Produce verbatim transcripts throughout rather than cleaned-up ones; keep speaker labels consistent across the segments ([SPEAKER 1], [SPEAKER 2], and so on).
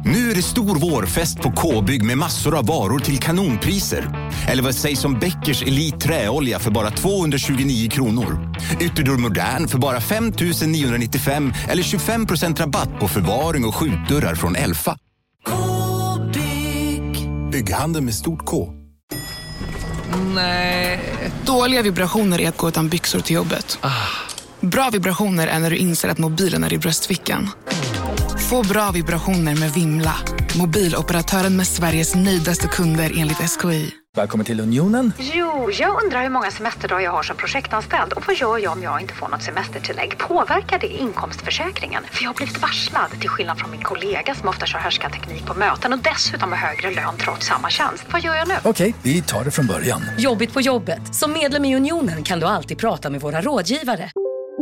[SPEAKER 1] Nu är det stor vårfest på K-bygg med massor av varor till kanonpriser. Eller vad sägs om Bäckers Elite träolja för bara tvåhundratjugonio kronor. Ytterdörr Modern för bara fem tusen niohundranittiofem eller tjugofem procent rabatt på förvaring och skjutdörrar från Elfa. K-bygg. Bygghandel med stort K.
[SPEAKER 2] Nej. Dåliga vibrationer är att gå utan byxor till jobbet. Ah. Bra vibrationer är när du inser att mobilen är i bröstfickan. Få bra vibrationer med Vimla. Mobiloperatören med Sveriges nöjdaste kunder enligt S K I.
[SPEAKER 3] Välkommen till Unionen.
[SPEAKER 4] Jo, jag undrar hur många semesterdagar jag har som projektanställd. Och vad gör jag om jag inte får något semestertillägg? Påverkar det inkomstförsäkringen? För jag har blivit varslad, till skillnad från min kollega som ofta kör härskarteknik på möten. Och dessutom har högre lön trots samma tjänst. Vad gör jag nu?
[SPEAKER 3] Okej, vi tar det från början.
[SPEAKER 5] Jobbigt på jobbet. Som medlem i Unionen kan du alltid prata med våra rådgivare.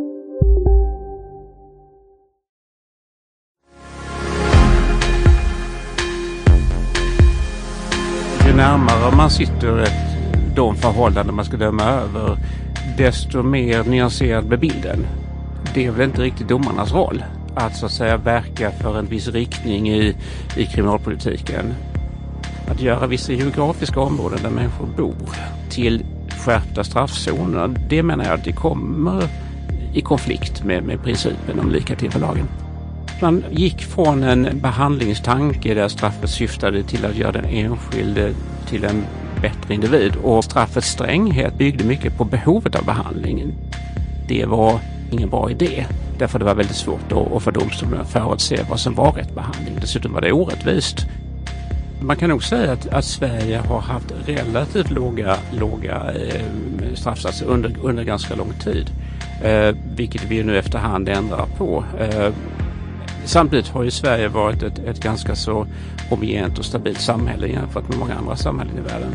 [SPEAKER 6] Ju närmare man sitter ett, de förhållanden man ska döma över, desto mer nyanserad blir bilden. Det är väl inte riktigt domarnas roll att så att säga verka för en viss riktning i, i kriminalpolitiken. Att göra vissa geografiska områden där människor bor till skärpta straffzoner, det menar jag att det kommer i konflikt med, med principen om lika till för lagen. Man gick från en behandlingstanke där straffet syftade till att göra den enskilde till en bättre individ, och straffets stränghet byggde mycket på behovet av behandlingen. Det var ingen bra idé, därför det var väldigt svårt att för domstolen att förutse vad som var rätt behandling. Dessutom var det orättvist. Man kan nog säga att, att Sverige har haft relativt låga, låga eh, straffsatser under, under ganska lång tid, eh, vilket vi nu efterhand ändrar på. Eh, Samtidigt har ju Sverige varit ett, ett ganska så homogent och stabilt samhälle jämfört med många andra samhällen i världen.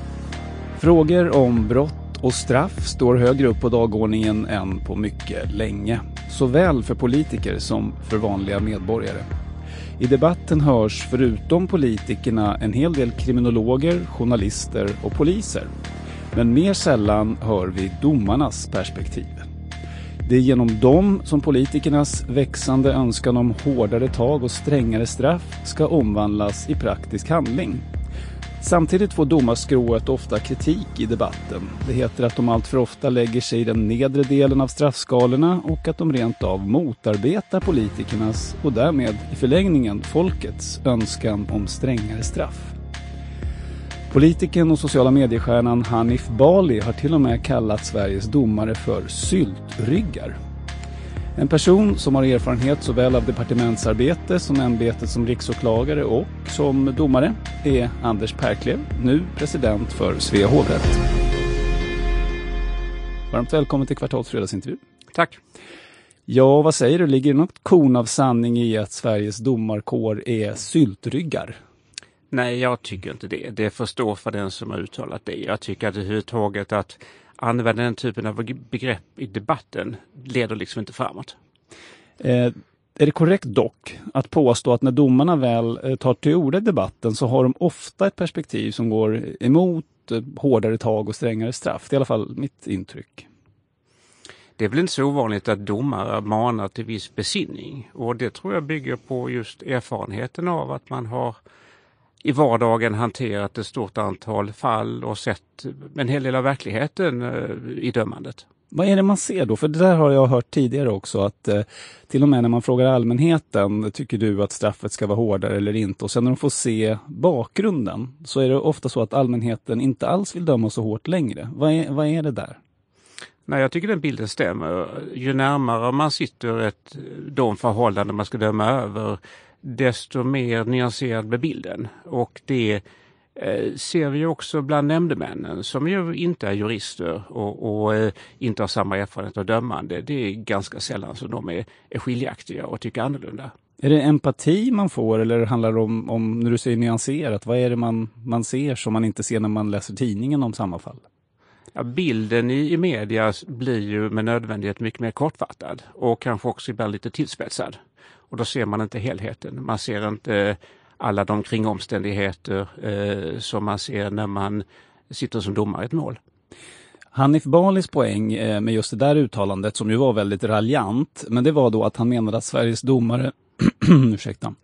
[SPEAKER 7] Frågor om brott och straff står högre upp på dagordningen än på mycket länge. Såväl för politiker som för vanliga medborgare. I debatten hörs förutom politikerna en hel del kriminologer, journalister och poliser. Men mer sällan hör vi domarnas perspektiv. Det är genom dem som politikernas växande önskan om hårdare tag och strängare straff ska omvandlas i praktisk handling. Samtidigt får domarskrået ofta kritik i debatten. Det heter att de allt för ofta lägger sig i den nedre delen av straffskalorna och att de rent av motarbetar politikernas och därmed i förlängningen folkets önskan om strängare straff. Politikern och sociala mediestjärnan Hanif Bali har till och med kallat Sveriges domare för syltryggar. En person som har erfarenhet såväl av departementsarbete som ämbetet som riksåklagare och som domare är Anders Perklev, nu president för Svea hovrätt. Varmt välkommen till Kvartalsfredagsintervju.
[SPEAKER 6] Tack.
[SPEAKER 7] Ja, vad säger du? Ligger det något korn av sanning i att Sveriges domarkår är syltryggar?
[SPEAKER 6] Nej, jag tycker inte det. Det förstår för den som har uttalat det. Jag tycker att överhuvudtaget att använda den typen av begrepp i debatten leder liksom inte framåt.
[SPEAKER 7] Eh, är det korrekt dock att påstå att när domarna väl eh, tar till orda i debatten så har de ofta ett perspektiv som går emot eh, hårdare tag och strängare straff? Det är i alla fall mitt intryck.
[SPEAKER 6] Det är väl inte så ovanligt att domare manar till viss besinning, och det tror jag bygger på just erfarenheten av att man har i vardagen hanterat ett stort antal fall och sett en hel del av verkligheten i dömandet.
[SPEAKER 7] Vad är det man ser då? För det där har jag hört tidigare också, att eh, till och med när man frågar allmänheten, tycker du att straffet ska vara hårdare eller inte? Och sen när de får se bakgrunden så är det ofta så att allmänheten inte alls vill döma så hårt längre. Vad är, vad är det där?
[SPEAKER 6] Nej, jag tycker den bilden stämmer. Ju närmare man sitter ett, de förhållanden man ska döma över, desto mer nyanserad blir bilden. Och det eh, ser vi också bland nämndemännen som ju inte är jurister och, och eh, inte har samma erfarenhet av dömande. Det är ganska sällan som de är, är skiljaktiga och tycker annorlunda.
[SPEAKER 7] Är det empati man får, eller handlar det om, om när du säger nyanserat, vad är det man, man ser som man inte ser när man läser tidningen om samma fall?
[SPEAKER 6] Ja, bilden i, i media blir ju med nödvändighet mycket mer kortfattad och kanske också ibland lite tillspetsad. Och då ser man inte helheten. Man ser inte alla de kringomständigheter eh, som man ser när man sitter som domare i ett mål.
[SPEAKER 7] Hanif Balis poäng eh, med just det där uttalandet, som ju var väldigt raljant, men det var då att han menade att Sveriges domare ursäkta,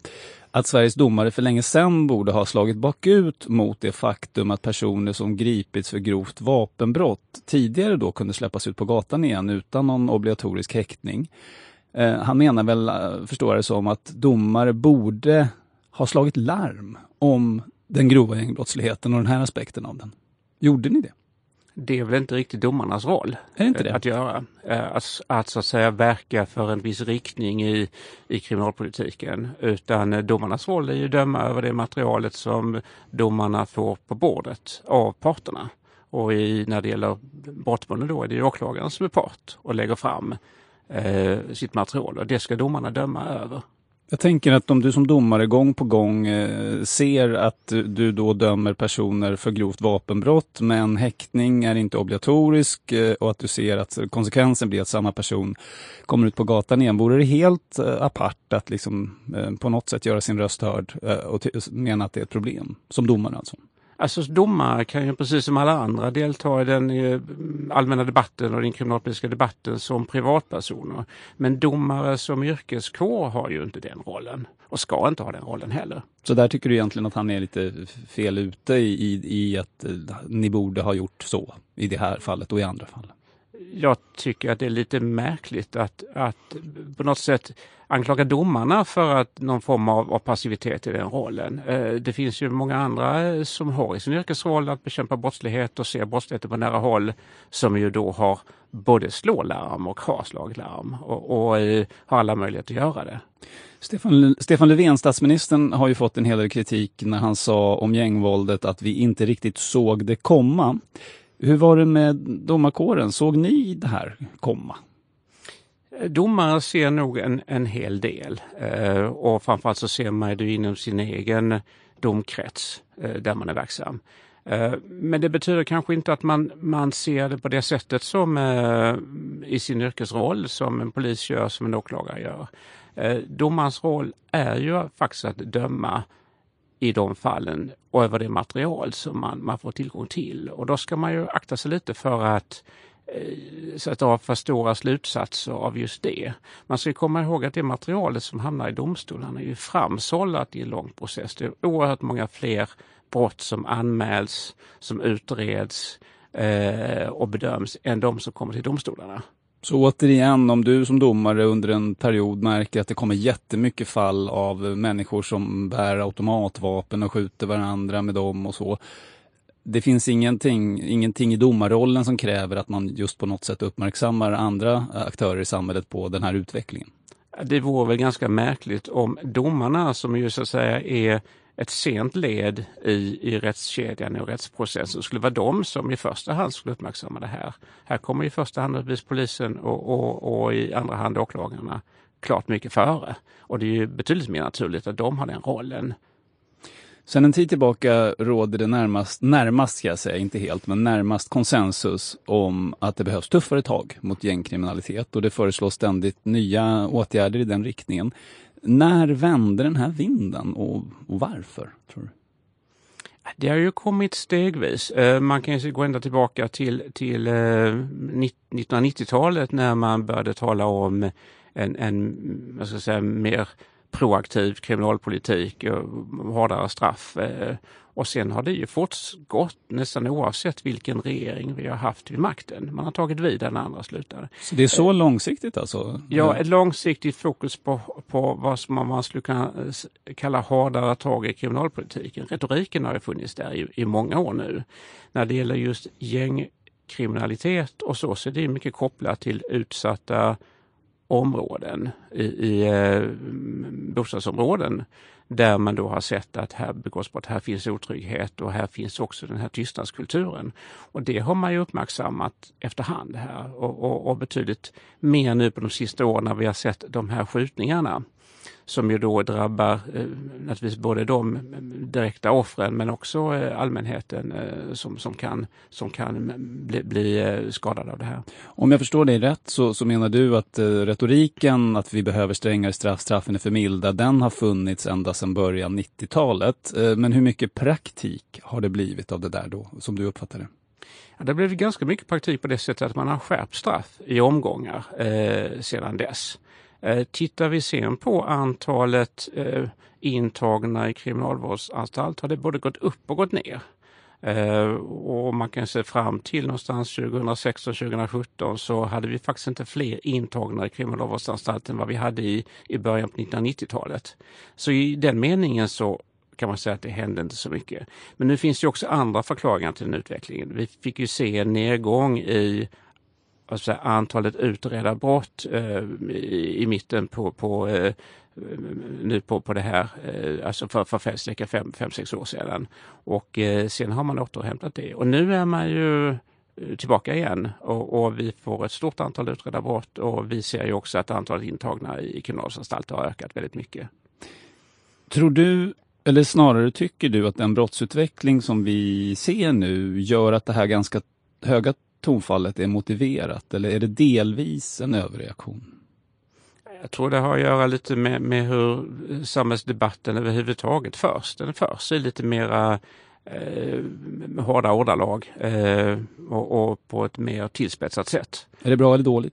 [SPEAKER 7] att Sveriges domare för länge sedan borde ha slagit bakut mot det faktum att personer som gripits för grovt vapenbrott tidigare då kunde släppas ut på gatan igen utan någon obligatorisk häktning. Eh, han menar väl, förstår det som, att domare borde ha slagit larm om den grova gängbrottsligheten och den här aspekten av den. Gjorde ni det?
[SPEAKER 6] Det är väl inte riktigt domarnas roll
[SPEAKER 7] är inte det?
[SPEAKER 6] att göra. Att, att så att säga verka för en viss riktning i, i kriminalpolitiken. Utan domarnas roll är ju att döma över det materialet som domarna får på bordet av parterna. Och i, när det gäller brottmålen då är det ju åklagaren som är part och lägger fram eh, sitt material. Och det ska domarna döma över.
[SPEAKER 7] Jag tänker att om du som domare gång på gång eh, ser att du då dömer personer för grovt vapenbrott men häktning är inte obligatorisk eh, och att du ser att konsekvensen blir att samma person kommer ut på gatan igen, vore det helt eh, apart att liksom, eh, på något sätt göra sin röst hörd eh, och t- mena att det är ett problem som domare alltså?
[SPEAKER 6] Alltså domare kan ju precis som alla andra delta i den eh, allmänna debatten och den kriminalpolitiska debatten som privatpersoner. Men domare som yrkeskår har ju inte den rollen och ska inte ha den rollen heller.
[SPEAKER 7] Så där tycker du egentligen att han är lite fel ute i, i, i att eh, ni borde ha gjort så i det här fallet och i andra fall?
[SPEAKER 6] Jag tycker att det är lite märkligt att, att på något sätt anklaga domarna för att någon form av, av passivitet i den rollen. Eh, det finns ju många andra som har i sin yrkesroll att bekämpa brottslighet och se brottsligheten på nära håll som ju då har både slålarm och har slaglarm och, och eh, har alla möjligheter att göra det.
[SPEAKER 7] Stefan, Stefan Löfven, statsministern, har ju fått en hel del kritik när han sa om gängvåldet att vi inte riktigt såg det komma. Hur var det med domarkåren? Såg ni det här komma?
[SPEAKER 6] Domare ser nog en, en hel del eh, och framförallt så ser man det inom sin egen domkrets eh, där man är verksam. Eh, men det betyder kanske inte att man, man ser det på det sättet som eh, i sin yrkesroll som en polis gör, som en åklagare gör. Eh, domarens roll är ju faktiskt att döma i de fallen och över det material som man, man får tillgång till. Och då ska man ju akta sig lite för att eh, sätta av för stora slutsatser av just det. Man ska komma ihåg att det materialet som hamnar i domstolarna är ju framsållat i en lång process. Det är oerhört många fler brott som anmäls, som utreds eh, och bedöms än de som kommer till domstolarna.
[SPEAKER 7] Så återigen, om du som domare under en period märker att det kommer jättemycket fall av människor som bär automatvapen och skjuter varandra med dem och så. Det finns ingenting, ingenting i domarrollen som kräver att man just på något sätt uppmärksammar andra aktörer i samhället på den här utvecklingen.
[SPEAKER 6] Det vore väl ganska märkligt om domarna, som ju så att säga är ett sent led i, i rättskedjan och rättsprocessen, skulle vara de som i första hand skulle uppmärksamma det här. Här kommer i första hand polisen och, och, och i andra hand åklagarna klart mycket före. Och det är ju betydligt mer naturligt att de har den rollen.
[SPEAKER 7] Sen en tid tillbaka råder det närmast, närmast ska jag säga, inte helt, men närmast konsensus om att det behövs tuffare tag mot gängkriminalitet och det föreslås ständigt nya åtgärder i den riktningen. När vände den här vinden och, och varför, tror du?
[SPEAKER 6] Det har ju kommit stegvis. Man kan ju gå ända tillbaka till, till nittonhundranittiotalet när man började tala om en, en vad ska jag säga, mer proaktiv kriminalpolitik och hårdare straff. Och sen har det ju fortgått nästan oavsett vilken regering vi har haft vid makten. Man har tagit vid när andra slutade.
[SPEAKER 7] Så det är så långsiktigt alltså?
[SPEAKER 6] Ja, ett långsiktigt fokus på, på vad som man skulle kunna kalla hårdare tag i kriminalpolitiken. Retoriken har ju funnits där i, i många år nu. När det gäller just gängkriminalitet och så, så är det mycket kopplat till utsatta områden i, i eh, bostadsområden där man då har sett att här begås brott, här finns otrygghet och här finns också den här tystnadskulturen. Och det har man ju uppmärksammat efterhand här och, och, och betydligt mer nu på de sista åren när vi har sett de här skjutningarna som ju då drabbar eh, naturligtvis både de direkta offren men också eh, allmänheten eh, som, som kan, som kan bli, bli eh, skadad av det här.
[SPEAKER 7] Om jag förstår dig rätt så, så menar du att eh, retoriken att vi behöver strängare straff, straffen är för milda, den har funnits ända sedan början nittiotalet. Eh, men hur mycket praktik har det blivit av det där då, som du uppfattar det?
[SPEAKER 6] Ja, det blev ganska mycket praktik på det sättet att man har skärpt straff i omgångar eh, sedan dess. Eh, tittar vi sen på antalet eh, intagna i kriminalvårdsanstalt har det både gått upp och gått ner. Uh, och man kan se fram till någonstans tjugohundrasexton tjugosjutton så hade vi faktiskt inte fler intagna i kriminalvårdsanstalten än vad vi hade i, i början på nittonhundranittiotalet. Så i den meningen så kan man säga att det hände inte så mycket. Men nu finns det också andra förklaringar till den utvecklingen. Vi fick ju se en nedgång i alltså, antalet utredda brott uh, i, i mitten på, på uh, nu på, på det här, alltså för, för cirka fem, fem, sex år sedan. Och eh, sen har man återhämtat det. Och nu är man ju tillbaka igen och, och vi får ett stort antal utredda brott och vi ser ju också att antalet intagna i kriminalvårdsanstalter har ökat väldigt mycket.
[SPEAKER 7] Tror du, eller snarare tycker du att den brottsutveckling som vi ser nu gör att det här ganska höga tonfallet är motiverat eller är det delvis en överreaktion?
[SPEAKER 6] Jag tror det har att göra lite med, med hur samhällsdebatten överhuvudtaget förs. Den förs i lite mera eh, hårda ordalag eh, och, och på ett mer tillspetsat sätt.
[SPEAKER 7] Är det bra eller dåligt?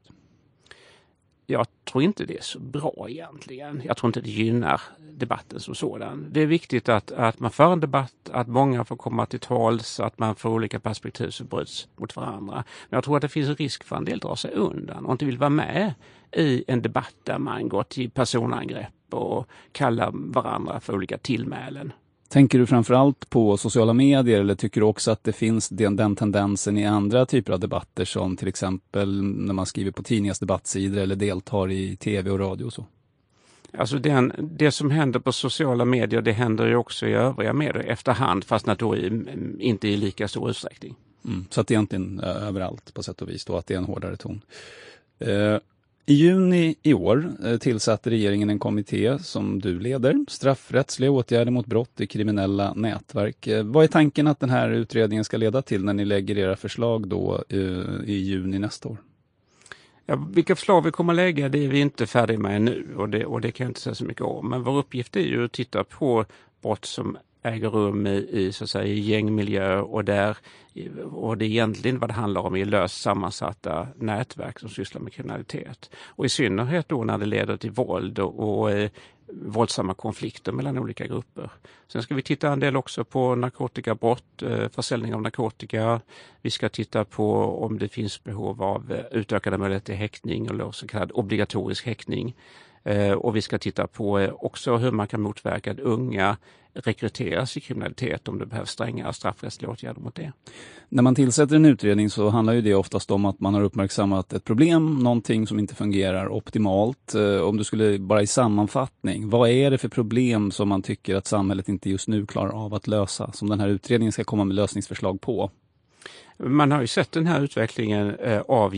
[SPEAKER 6] Jag tror inte det är så bra egentligen. Jag tror inte det gynnar debatten som sådan. Det är viktigt att, att man för en debatt, att många får komma till tals, att man får olika perspektiv som bryts mot varandra. Men jag tror att det finns en risk för en del drar sig undan och inte vill vara med i en debatt där man går till personangrepp och kallar varandra för olika tillmälen.
[SPEAKER 7] Tänker du framförallt på sociala medier eller tycker du också att det finns den, den tendensen i andra typer av debatter som till exempel när man skriver på tidningars debattsidor eller deltar i tv och radio och så?
[SPEAKER 6] Alltså den, det som händer på sociala medier det händer ju också i övriga medier efterhand fast då i, inte i lika stor utsträckning.
[SPEAKER 7] Mm, så att det egentligen är överallt på sätt och vis då att det är en hårdare ton. Eh, I juni i år eh, tillsatte regeringen en kommitté som du leder, straffrättsliga åtgärder mot brott i kriminella nätverk. Eh, vad är tanken att den här utredningen ska leda till när ni lägger era förslag då eh, i juni nästa år?
[SPEAKER 6] Ja, vilka förslag vi kommer att lägga det är vi inte färdiga med nu och det, och det kan jag inte säga så mycket om. Men vår uppgift är ju att titta på brott som äger rum i, i, så att säga, i gängmiljö och, där, och det är egentligen vad det handlar om i löst sammansatta nätverk som sysslar med kriminalitet. Och i synnerhet då när det leder till våld och, och eh, våldsamma konflikter mellan olika grupper. Sen ska vi titta en del också på narkotikabrott, eh, försäljning av narkotika. Vi ska titta på om det finns behov av eh, utökade möjligheter till häktning eller så kallad obligatorisk häktning. Eh, och vi ska titta på eh, också hur man kan motverka att unga rekryteras i kriminalitet om det behövs strängare straffrättsliga åtgärder mot det.
[SPEAKER 7] När man tillsätter en utredning så handlar ju det oftast om att man har uppmärksammat ett problem, någonting som inte fungerar optimalt. Om du skulle bara i sammanfattning, vad är det för problem som man tycker att samhället inte just nu klarar av att lösa, som den här utredningen ska komma med lösningsförslag på?
[SPEAKER 6] Man har ju sett den här utvecklingen eh, av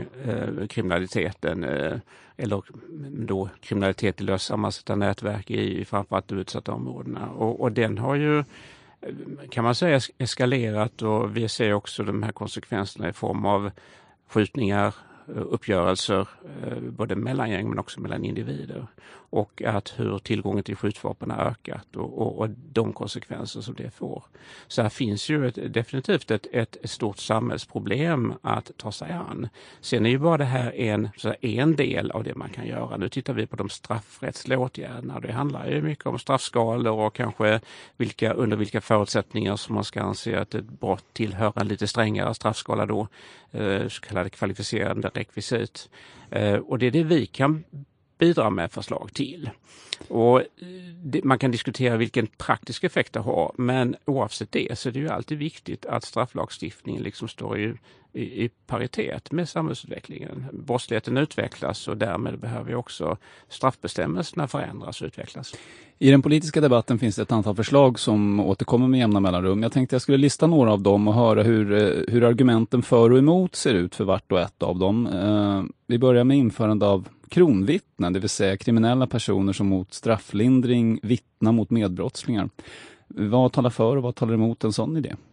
[SPEAKER 6] gängkriminaliteten eh, eller då kriminalitet i löst sammansatta nätverk i framförallt de utsatta områdena. Och, och den har ju, kan man säga, eskalerat och vi ser också de här konsekvenserna i form av skjutningar, uppgörelser både mellan gäng men också mellan individer och att hur tillgången till skjutvapen har ökat och, och, och de konsekvenser som det får. Så här finns ju ett, definitivt ett, ett stort samhällsproblem att ta sig an. Sen är ju bara det här en, så här, en del av det man kan göra. Nu tittar vi på de straffrättsliga åtgärderna. Det handlar ju mycket om straffskalor och kanske vilka, under vilka förutsättningar som man ska anse att ett brott tillhör en lite strängare straffskala då, eh, så kallade kvalificerande rekvisit. Eh, och det är det vi kan bidra med förslag till. Och det, man kan diskutera vilken praktisk effekt det har, men oavsett det så är det ju alltid viktigt att strafflagstiftningen liksom står i, i, i paritet med samhällsutvecklingen. Brottsligheten utvecklas och därmed behöver också straffbestämmelserna förändras och utvecklas.
[SPEAKER 7] I den politiska debatten finns det ett antal förslag som återkommer med jämna mellanrum. Jag tänkte jag skulle lista några av dem och höra hur, hur argumenten för och emot ser ut för vart och ett av dem. Eh, vi börjar med införande av kronvittnen, det vill säga kriminella personer som mot strafflindring vittnar mot medbrottslingar. Vad talar för och vad talar emot en sån idé?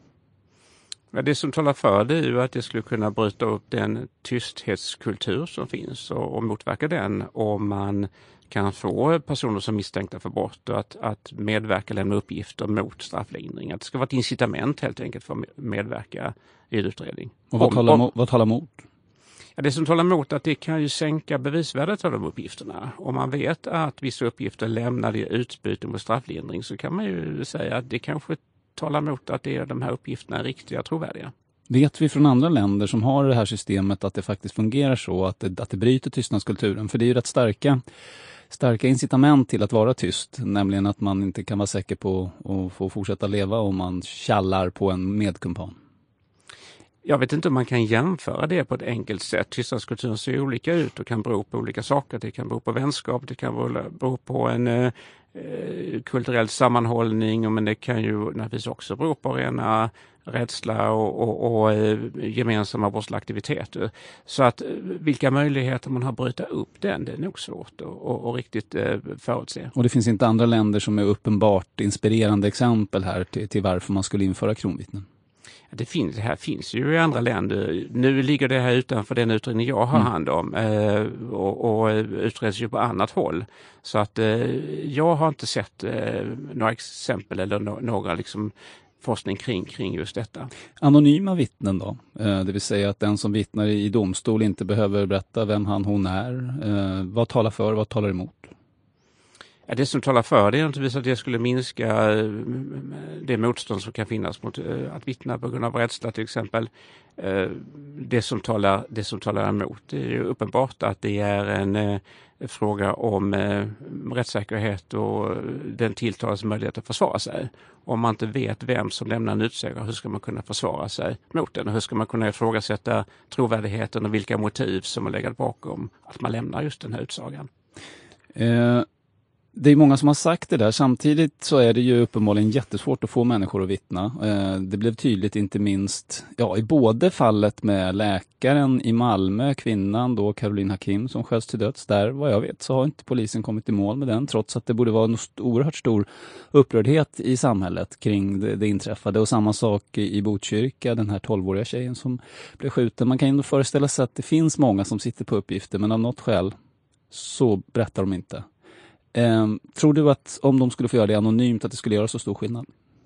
[SPEAKER 6] Det som talar för det är ju att det skulle kunna bryta upp den tysthetskultur som finns och, och motverka den om man kan få personer som misstänkta för brott och att, att medverka lämna uppgifter mot strafflindring. Att det ska vara ett incitament helt enkelt för att medverka i en utredning.
[SPEAKER 7] Och vad,
[SPEAKER 6] om,
[SPEAKER 7] talar,
[SPEAKER 6] om,
[SPEAKER 7] vad talar emot?
[SPEAKER 6] Det som talar emot att det kan ju sänka bevisvärdet av de uppgifterna. Om man vet att vissa uppgifter lämnar i utbyte mot strafflindring så kan man ju säga att det kanske talar emot att det är de här uppgifterna är riktiga och trovärdiga.
[SPEAKER 7] Vet vi från andra länder som har det här systemet att det faktiskt fungerar så, att det, att det bryter tystnadskulturen? För det är ju rätt starka, starka incitament till att vara tyst, nämligen att man inte kan vara säker på att få fortsätta leva om man tjallar på en medkumpan.
[SPEAKER 6] Jag vet inte om man kan jämföra det på ett enkelt sätt. Tystnadskulturen ser olika ut och kan bero på olika saker. Det kan bero på vänskap, det kan bero på en eh, kulturell sammanhållning, men det kan ju naturligtvis också bero på rena rädsla och, och, och eh, gemensamma brottsliga aktiviteter. Så att vilka möjligheter man har att bryta upp den, det är nog svårt att och, och riktigt eh, förutse. Och
[SPEAKER 7] det finns inte andra länder som är uppenbart inspirerande exempel här till, till varför man skulle införa kronvittnen?
[SPEAKER 6] Det, finns, det här finns ju i andra länder. Nu ligger det här utanför den utredning jag har hand om eh, och, och utreds ju på annat håll. Så att eh, jag har inte sett eh, några exempel eller no- några liksom forskning kring, kring just detta.
[SPEAKER 7] Anonyma vittnen då? Eh, det vill säga att den som vittnar i domstol inte behöver berätta vem han hon är. Eh, vad talar för, vad talar emot?
[SPEAKER 6] Ja, det som talar för det är naturligtvis att det skulle minska det motstånd som kan finnas mot att vittna på grund av rädsla till exempel. Det som talar, det som talar emot det är ju uppenbart att det är en eh, fråga om eh, rättssäkerhet och den tilltalades möjlighet att försvara sig. Om man inte vet vem som lämnar en utsägare, hur ska man kunna försvara sig mot den? Och hur ska man kunna ifrågasätta trovärdigheten och vilka motiv som är legat bakom att man lämnar just den här utsagan?
[SPEAKER 7] Eh. Det är många som har sagt det där. Samtidigt så är det ju uppenbarligen jättesvårt att få människor att vittna. Det blev tydligt inte minst ja, i både fallet med läkaren i Malmö, kvinnan då Caroline Hakim som sköts till döds. Där vad jag vet så har inte polisen kommit i mål med den, trots att det borde vara en oerhört stor upprördhet i samhället kring det, det inträffade. Och samma sak i Botkyrka, den här tolvåriga tjejen som blev skjuten. Man kan ju ändå föreställa sig att det finns många som sitter på uppgifter, men av något skäl så berättar de inte. Eh, tror du att om de skulle få göra det anonymt att det skulle göra så stor skillnad?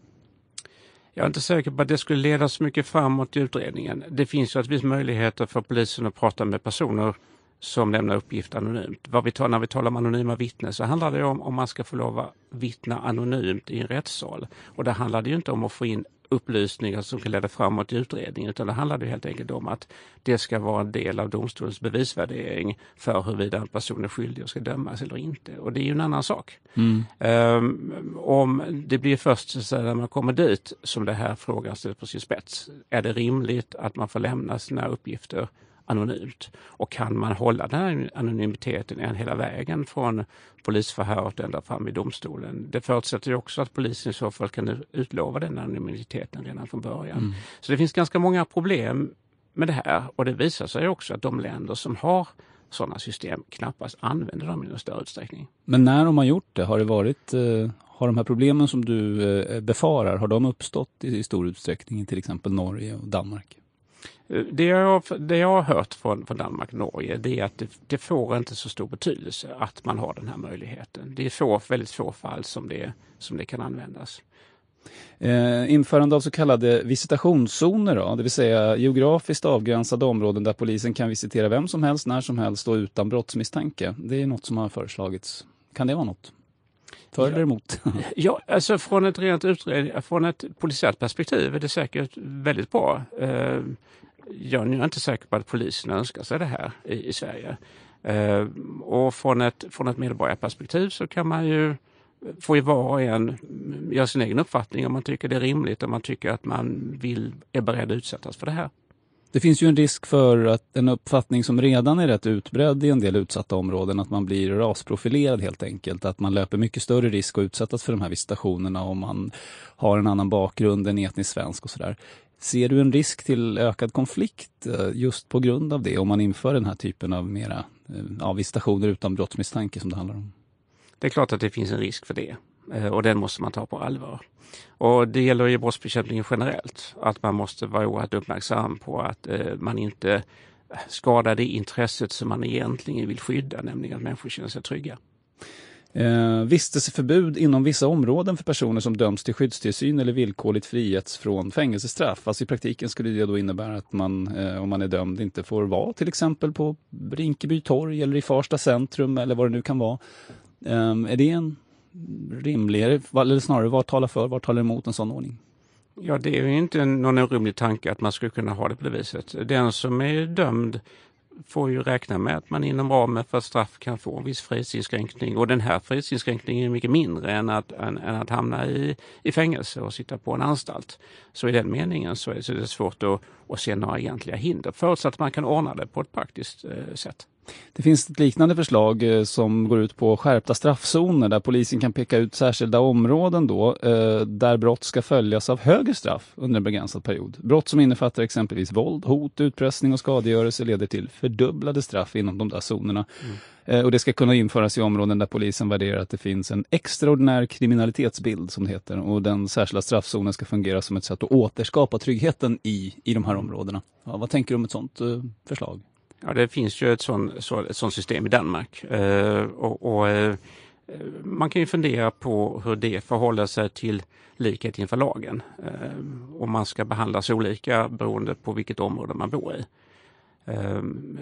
[SPEAKER 6] Jag är inte säker på att det skulle leda så mycket framåt i utredningen. Det finns ju att viss möjligheter för polisen att prata med personer som lämnar uppgifter anonymt. Vad vi tar, när vi talar om anonyma vittnen så handlar det om om man ska få lov att vittna anonymt i en rättssal. Och det handlar det ju inte om att få in upplysningar som kan leda framåt i utredningen, utan det handlar det helt enkelt om att det ska vara en del av domstolens bevisvärdering för huruvida en person är skyldig och ska dömas eller inte. Och det är ju en annan sak. Mm. Um, om det blir först så när man kommer dit som det här frågan ställs på sin spets. Är det rimligt att man får lämna sina uppgifter anonymt? Och kan man hålla den här anonymiteten hela vägen från polisförhöret ända fram i domstolen? Det förutsätter ju också att polisen i så fall kan utlova den anonymiteten redan från början. Mm. Så det finns ganska många problem med det här, och det visar sig också att de länder som har sådana system knappast använder dem i någon större utsträckning. Men när de har gjort det, har det varit, eh, har de här problemen som du eh, befarar, har de uppstått i, i stor utsträckning i till exempel Norge och Danmark? Det jag, det jag har hört från, från Danmark och Norge, det är att det, det får inte så stor betydelse att man har den här möjligheten. Det är få, väldigt få fall som det, som det kan användas. Eh, införande av så kallade visitationszoner då, det vill säga geografiskt avgränsade områden där polisen kan visitera vem som helst, när som helst och utan brottsmisstanke. Det är något som har föreslagits. Kan det vara något? För eller emot? Ja, alltså från ett rent utredning, från ett polisiärt perspektiv är det säkert väldigt bra. Eh, jag är inte säker på att polisen önskar sig det här i, i Sverige. Eh, och från ett, från ett medborgarperspektiv så kan man ju få i var och en göra sin egen uppfattning om man tycker det är rimligt, om man tycker att man vill, är beredd att utsättas för det här. Det finns ju en risk för att en uppfattning som redan är rätt utbredd i en del utsatta områden, att man blir rasprofilerad helt enkelt. Att man löper mycket större risk att utsättas för de här visitationerna om man har en annan bakgrund än etnisk svensk och sådär. Ser du en risk till ökad konflikt just på grund av det om man inför den här typen av mera ja, visitationer utan brottsmisstanke som det handlar om? Det är klart att det finns en risk för det, och den måste man ta på allvar. Och det gäller ju brottsbekämpningen generellt, att man måste vara oerhört uppmärksam på att eh, man inte skadar det intresset som man egentligen vill skydda, nämligen att människor känner sig trygga.
[SPEAKER 7] Eh, vistelseförbud inom vissa områden för personer som döms till skyddstillsyn eller villkorligt frigetts från fängelsestraff. Alltså i praktiken skulle det då innebära att man, eh, om man är dömd, inte får vara till exempel på Rinkeby torg eller i Farsta centrum eller vad det nu kan vara. Eh, är det en rimligare, eller snarare vad talar för, vad talar emot en sån ordning?
[SPEAKER 6] Ja, det är ju inte någon orimlig tanke att man skulle kunna ha det på det viset. Den som är dömd får ju räkna med att man inom ramen för straff kan få en viss frihetsinskränkning. Och den här frihetsinskränkningen är mycket mindre än att, än, än att hamna i, i fängelse och sitta på en anstalt. Så i den meningen så är, så är det svårt att, att se några egentliga hinder, förutsatt att man kan ordna det på ett praktiskt eh, sätt.
[SPEAKER 7] Det finns ett liknande förslag eh, som går ut på skärpta straffzoner där polisen kan peka ut särskilda områden då, eh, där brott ska följas av högre straff under en begränsad period. Brott som innefattar exempelvis våld, hot, utpressning och skadegörelse leder till fördubblade straff inom de där zonerna. Mm. Eh, och det ska kunna införas i områden där polisen värderar att det finns en extraordinär kriminalitetsbild som det heter. Och den särskilda straffzonen ska fungera som ett sätt att återskapa tryggheten i, i de här områdena. Ja, vad tänker du om ett sånt eh, förslag?
[SPEAKER 6] Ja, det finns ju ett sånt så, ett sånt system i Danmark eh, och, och eh, man kan ju fundera på hur det förhåller sig till likhet inför lagen. Eh, och man ska behandlas olika beroende på vilket område man bor i. Eh,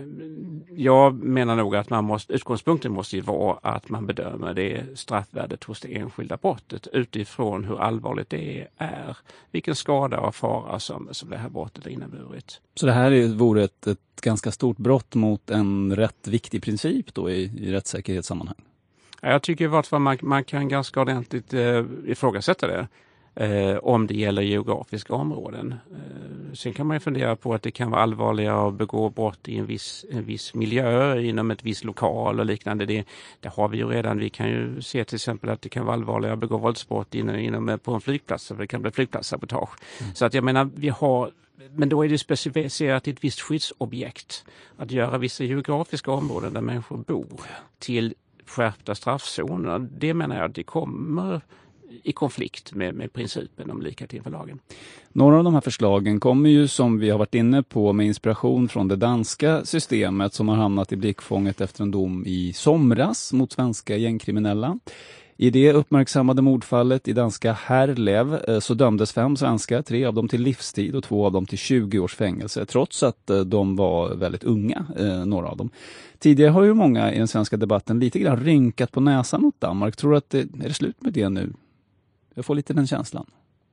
[SPEAKER 6] jag menar nog att man måste, utgångspunkten måste ju vara att man bedömer det straffvärdet hos det enskilda brottet utifrån hur allvarligt det är, vilken skada och fara som, som det här brottet har inneburit.
[SPEAKER 7] Så det här är, vore ett, ett ganska stort brott mot en rätt viktig princip då i, i rättssäkerhetssammanhang?
[SPEAKER 6] Jag tycker i vart fall man, man kan ganska ordentligt eh, ifrågasätta det. Eh, om det gäller geografiska områden. Eh, sen kan man ju fundera på att det kan vara allvarligare att begå brott i en viss, en viss miljö, inom ett visst lokal och liknande. Det, det har vi ju redan. Vi kan ju se till exempel att det kan vara allvarligare att begå våldsbrott inom, inom, på en flygplats, för det kan bli flygplatssabotage. Mm. Så att jag menar, vi har, men då är det specificerat i ett visst skyddsobjekt. Att göra vissa geografiska områden där människor bor till skärpta straffzoner, det menar jag att det kommer i konflikt med, med principen om likhet inför lagen.
[SPEAKER 7] Några av de här förslagen kommer ju, som vi har varit inne på, med inspiration från det danska systemet som har hamnat i blickfånget efter en dom i somras mot svenska gängkriminella. I det uppmärksammade mordfallet i danska Herlev så dömdes fem svenskar, tre av dem till livstid och två av dem till tjugo års fängelse, trots att de var väldigt unga, några av dem. Tidigare har ju många i den svenska debatten lite grann rynkat på näsan mot Danmark. Tror du att det är det slut med det nu? Jag får lite den känslan.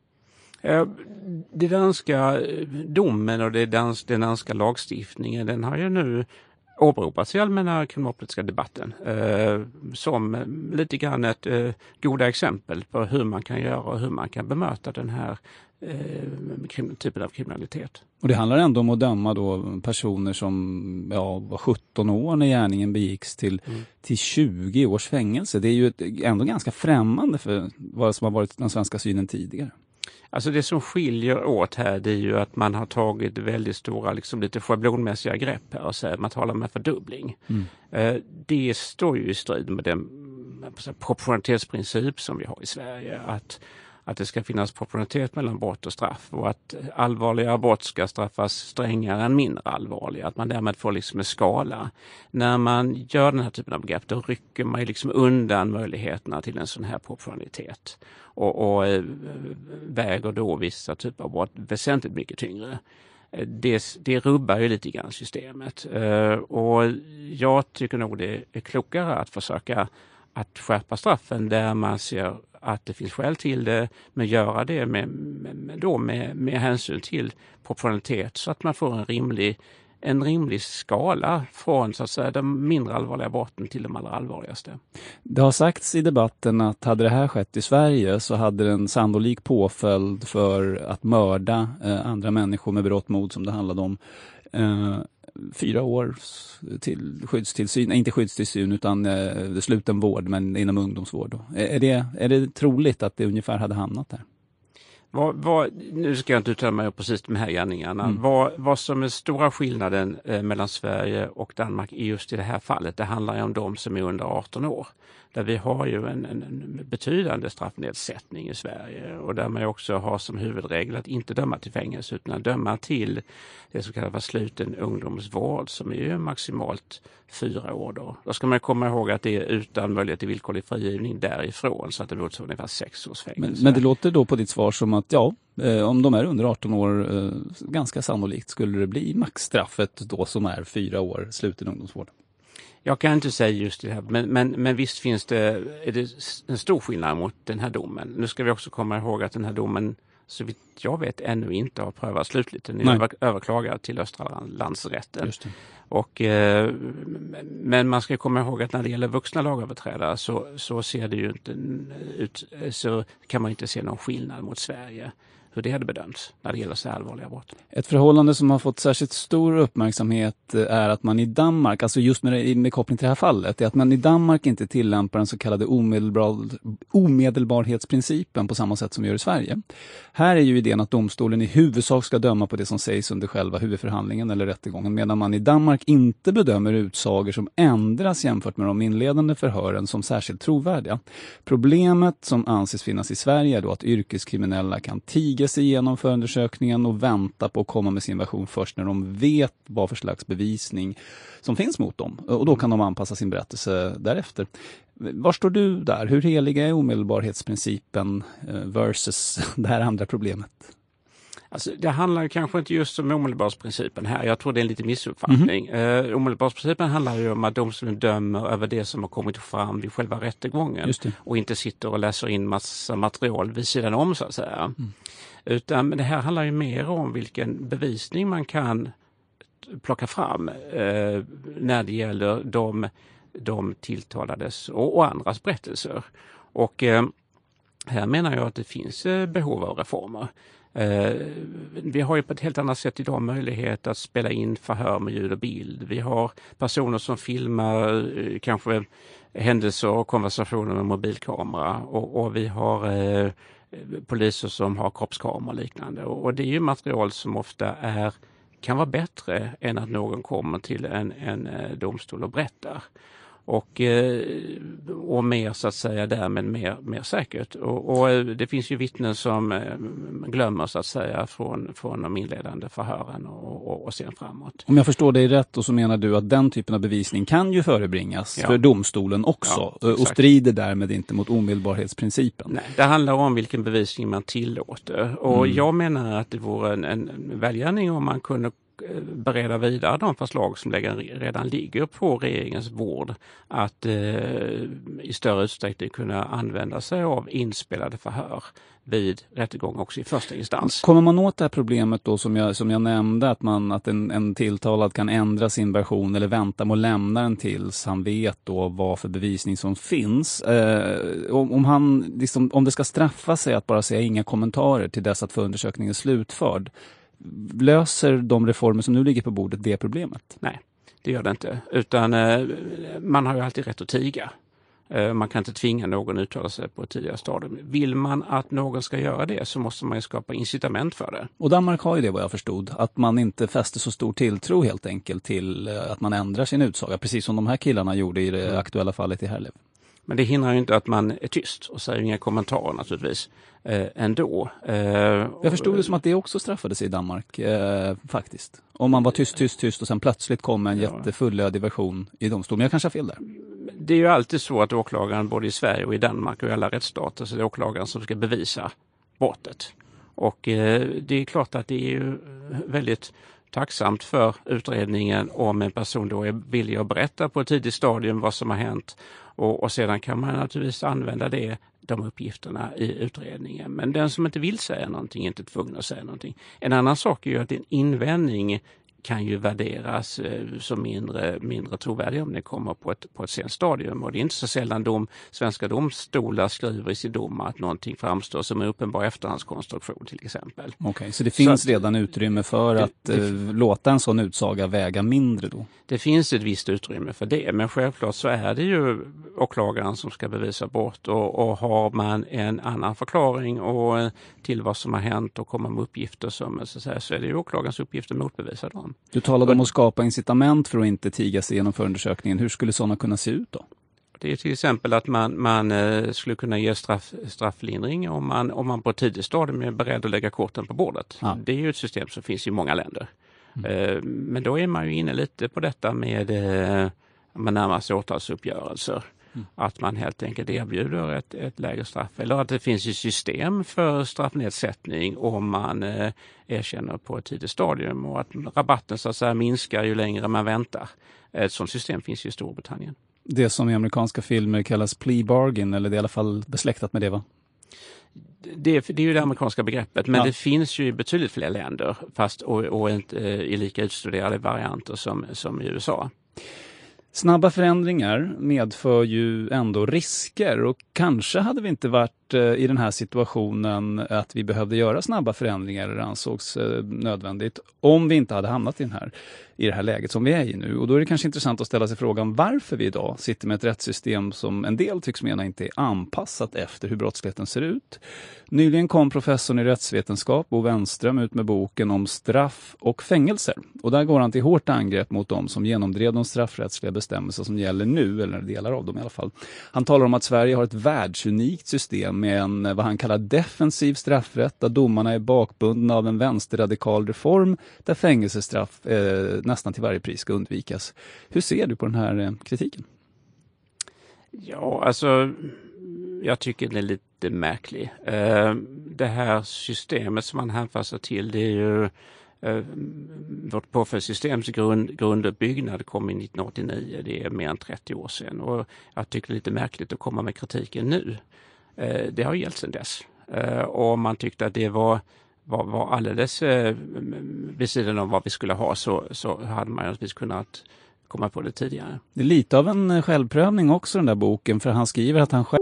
[SPEAKER 6] Det danska domen och det dans, den danska lagstiftningen, den har ju nu åberopats i allmänna kriminalpolitiska debatten eh, som lite grann ett eh, goda exempel på hur man kan göra och hur man kan bemöta den här eh, typen av kriminalitet.
[SPEAKER 7] Och det handlar ändå om att döma då personer som ja, var sjutton år när gärningen begicks till, mm. till tjugo års fängelse. Det är ju ett, ändå ganska främmande för vad som har varit den svenska synen tidigare.
[SPEAKER 6] Alltså det som skiljer åt här, det är ju att man har tagit väldigt stora, liksom lite schablonmässiga grepp här och säger, man talar med fördubbling. Mm. Eh, det står ju i strid med den proportionalitetsprincip som vi har i Sverige, att att det ska finnas proportionalitet mellan brott och straff och att allvarliga brott ska straffas strängare än mindre allvarliga. Att man därmed får liksom en skala. När man gör den här typen av begrepp, då rycker man liksom undan möjligheterna till en sån här proportionalitet och, och äh, väger då vissa typer av brott väsentligt mycket tyngre. Det, det rubbar ju lite grann systemet uh, och jag tycker nog det är klokare att försöka att skärpa straffen där man ser att det finns skäl till det, men göra det med, med, då med, med hänsyn till proportionalitet så att man får en rimlig, en rimlig skala från så att säga, de mindre allvarliga brotten till de allra allvarligaste.
[SPEAKER 7] Det har sagts i debatten att hade det här skett i Sverige så hade det en sannolik påföljd för att mörda eh, andra människor med brott mod som det handlade om. Eh, fyra år till skyddstillsyn, nej, inte skyddstillsyn utan eh, sluten vård, men inom ungdomsvård då. Är det, är det troligt att det ungefär hade hamnat där?
[SPEAKER 6] Vad, vad, nu ska jag inte uttala mig precis de här gärningarna. Mm. Vad, vad som är stora skillnaden eh, mellan Sverige och Danmark i just i det här fallet, det handlar ju om de som är under arton år. där vi har ju en, en, en betydande straffnedsättning i Sverige och där man också har som huvudregel att inte döma till fängelse utan att döma till det som kallas sluten ungdomsvård som är ju maximalt fyra år då. Då ska man komma ihåg att det är utan möjlighet till villkorlig frigivning därifrån så att det låter som ungefär sex års fängelse.
[SPEAKER 7] Men, men det låter då på ditt svar som att ja, eh, om de är under arton år eh, ganska sannolikt skulle det bli maxstraffet då som är fyra år sluten ungdomsvård.
[SPEAKER 6] Jag kan inte säga just det här, men, men, men visst finns det, är det en stor skillnad mot den här domen. Nu ska vi också komma ihåg att den här domen, så vitt jag vet, ännu inte har prövats slutligt. Den är över, överklagad till Östra landsrätten. Just det. Och, eh, men man ska komma ihåg att när det gäller vuxna lagöverträdare så, så ser det ju inte ut, så kan man inte se någon skillnad mot Sverige. Hur det hade bedömts när det gäller så allvarliga brott.
[SPEAKER 7] Ett förhållande som har fått särskilt stor uppmärksamhet är att man i Danmark, alltså just med, med koppling till det här fallet, är att man i Danmark inte tillämpar den så kallade omedelbar, omedelbarhetsprincipen på samma sätt som vi gör i Sverige. Här är ju idén att domstolen i huvudsak ska döma på det som sägs under själva huvudförhandlingen eller rättegången, medan man i Danmark inte bedömer utsagor som ändras jämfört med de inledande förhören som särskilt trovärdiga. Problemet som anses finnas i Sverige är då att yrkeskriminella kan tiga sig igenom förundersökningen och vänta på att komma med sin version först när de vet vad för slags bevisning som finns mot dem. Och då kan de anpassa sin berättelse därefter. Var står du där? Hur helig är omedelbarhetsprincipen versus det här andra problemet?
[SPEAKER 6] Alltså, det handlar kanske inte just om omedelbarhetsprincipen här. Jag tror det är en liten missuppfattning. Mm-hmm. Uh, omedelbarhetsprincipen handlar ju om att domstolen dömer över det som har kommit fram vid själva rättegången. Och inte sitter och läser in massa material vid sidan om så att säga. Mm. Utan det här handlar ju mer om vilken bevisning man kan plocka fram uh, när det gäller de, de tilltalades och, och andras berättelser. Och uh, här menar jag att det finns uh, behov av reformer. Uh, vi har ju på ett helt annat sätt idag möjlighet att spela in förhör med ljud och bild. Vi har personer som filmar uh, kanske händelser och konversationer med mobilkamera och, och vi har uh, poliser som har kroppskamera och liknande. Och, och det är ju material som ofta är, kan vara bättre än att någon kommer till en, en uh, domstol och berättar. Och, och mer så att säga därmed mer, mer säkert. Och, och det finns ju vittnen som glömmer så att säga från, från de inledande förhören och, och, och sen framåt.
[SPEAKER 7] Om jag förstår dig rätt och så menar du att den typen av bevisning kan ju förebringas ja. för domstolen också ja, och strider därmed inte mot omedelbarhetsprincipen.
[SPEAKER 6] Nej, det handlar om vilken bevisning man tillåter. Och mm. jag menar att det vore en, en välgärning om man kunde bereda vidare de förslag som redan ligger på regeringens bord att eh, i större utsträckning kunna använda sig av inspelade förhör vid rättegång också i första instans.
[SPEAKER 7] Kommer man åt det här problemet då som jag, som jag nämnde att, man, att en, en tilltalad kan ändra sin version eller vänta med att lämna den tills han vet då vad för bevisning som finns. Eh, om, om, han, liksom, om det ska straffa sig att bara säga inga kommentarer till dess att förundersökningen är slutförd, löser de reformer som nu ligger på bordet det problemet?
[SPEAKER 6] Nej, det gör det inte. Utan eh, man har ju alltid rätt att tiga. Eh, man kan inte tvinga någon att uttala sig på ett tidigare stadium. Vill man att någon ska göra det så måste man ju skapa incitament för det.
[SPEAKER 7] Och Danmark har ju det vad jag förstod. Att man inte fäster så stor tilltro helt enkelt till eh, att man ändrar sin utsaga. Precis som de här killarna gjorde i det mm. aktuella fallet i Herlev.
[SPEAKER 6] Men det hindrar ju inte att man är tyst och säger inga kommentarer naturligtvis eh, ändå. Eh,
[SPEAKER 7] jag förstod det som att det också straffades i Danmark eh, faktiskt. Om man var tyst, tyst, tyst och sen plötsligt kom en ja. jättefullödig version i domstolen. Men jag kanske har fel där.
[SPEAKER 6] Det är ju alltid så att åklagaren både i Sverige och i Danmark och i alla rättsstater så är det åklagaren som ska bevisa brottet. Och eh, det är klart att det är ju väldigt tacksamt för utredningen om en person då är villig att berätta på ett tidigt stadium vad som har hänt. Och, och sedan kan man naturligtvis använda det, de uppgifterna i utredningen. Men den som inte vill säga någonting är inte tvungen att säga någonting. En annan sak är ju att en invändning kan ju värderas eh, som mindre, mindre trovärdig om det kommer på ett, på ett sent stadium. Och det är inte så sällan de svenska domstolar skriver i sin dom att någonting framstår som en uppenbar efterhandskonstruktion till exempel.
[SPEAKER 7] Okej, okay, så det finns så redan utrymme för det, att det, eh, låta en sån utsaga väga mindre då?
[SPEAKER 6] Det finns ett visst utrymme för det, men självklart så är det ju åklagaren som ska bevisa brott och, och har man en annan förklaring och till vad som har hänt och kommer med uppgifter som så, säga, så är det ju åklagarens uppgift att motbevisa dem.
[SPEAKER 7] Du talade om att skapa incitament för att inte tiga sig genom förundersökningen. Hur skulle sådana kunna se ut då?
[SPEAKER 6] Det är till exempel att man, man eh, skulle kunna ge straff, strafflindring om man, om man på ett tidigt stadium är beredd att lägga korten på bordet. Ja. Det är ju ett system som finns i många länder. Mm. Eh, men då är man ju inne lite på detta med eh, man närmar sig åtalsuppgörelser. Mm. Att man helt enkelt erbjuder ett, ett lägre straff. Eller att det finns ett system för straffnedsättning om man eh, erkänner på ett tidigt stadium. Och att rabatten så att säga minskar ju längre man väntar. Ett sådant system finns ju i Storbritannien.
[SPEAKER 7] Det som i amerikanska filmer kallas plea bargain, eller det är i alla fall besläktat med det, va?
[SPEAKER 6] Det, det är ju det amerikanska begreppet, men
[SPEAKER 7] ja.
[SPEAKER 6] det finns ju i betydligt fler länder fast och, och inte i lika utstuderade varianter som, som i U S A.
[SPEAKER 7] Snabba förändringar medför ju ändå risker, och kanske hade vi inte varit i den här situationen att vi behövde göra snabba förändringar eller ansågs nödvändigt om vi inte hade hamnat i, den här, i det här läget som vi är i nu. Och då är det kanske intressant att ställa sig frågan varför vi idag sitter med ett rättssystem som en del tycks mena inte är anpassat efter hur brottsligheten ser ut. Nyligen kom professorn i rättsvetenskap Bo Wenström ut med boken om straff och fängelser. Och där går han till hårt angrepp mot dem som genomdrev de straffrättsliga bestämmelser som gäller nu, eller delar av dem i alla fall. Han talar om att Sverige har ett världsunikt system med en, vad han kallar defensiv straffrätt, där domarna är bakbundna av en vänsterradikal reform där fängelsestraff eh, nästan till varje pris ska undvikas. Hur ser du på den här eh, kritiken?
[SPEAKER 6] Ja, alltså jag tycker det är lite märkligt. Eh, det här systemet som man hänfasar till, det är ju eh, vårt påföljdssystems grund, grunduppbyggnad kom i nittonhundraåttionio, det är mer än trettio år sedan, och jag tycker det är lite märkligt att komma med kritiken nu. Eh, det har gällt sedan dess. Eh, och man tyckte att det var var, var alldeles eh, vid sidan av vad vi skulle ha, så, så hade man naturligtvis kunnat komma på det tidigare.
[SPEAKER 7] Det är lite av en självprövning också den där boken, för han skriver att han själv...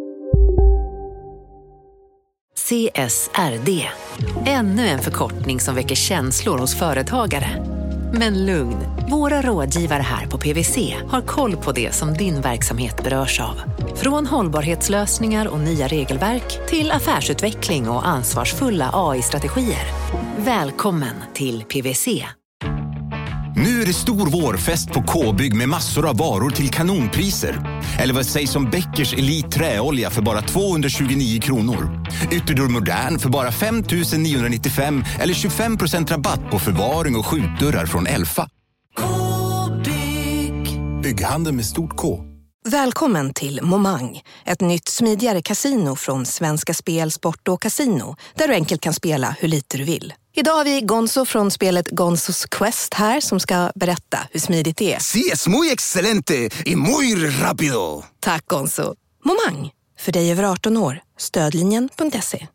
[SPEAKER 8] C S R D. Ännu en förkortning som väcker känslor hos företagare. Men lugn, våra rådgivare här på P W C har koll på det som din verksamhet berörs av. Från hållbarhetslösningar och nya regelverk till affärsutveckling och ansvarsfulla A I-strategier. Välkommen till P W C.
[SPEAKER 1] Nu är det stor vårfest på K-bygg med massor av varor till kanonpriser. Eller vad sägs om Beckers Elite träolja för bara tvåhundratjugonio kronor. Ytterdörr Modern för bara fem tusen niohundranittiofem eller tjugofem procent rabatt på förvaring och skjutdörrar från Elfa. K-bygg. Bygghandel med stort K.
[SPEAKER 9] Välkommen till Momang, ett nytt smidigare kasino från Svenska Spel, Sport och Casino, där du enkelt kan spela hur lite du vill. Idag har vi Gonzo från spelet Gonzos Quest här som ska berätta hur smidigt det är.
[SPEAKER 10] Sí, es muy excelente y muy rápido.
[SPEAKER 9] Tack Gonzo. Momang, för dig över arton år. Stödlinjen punkt se.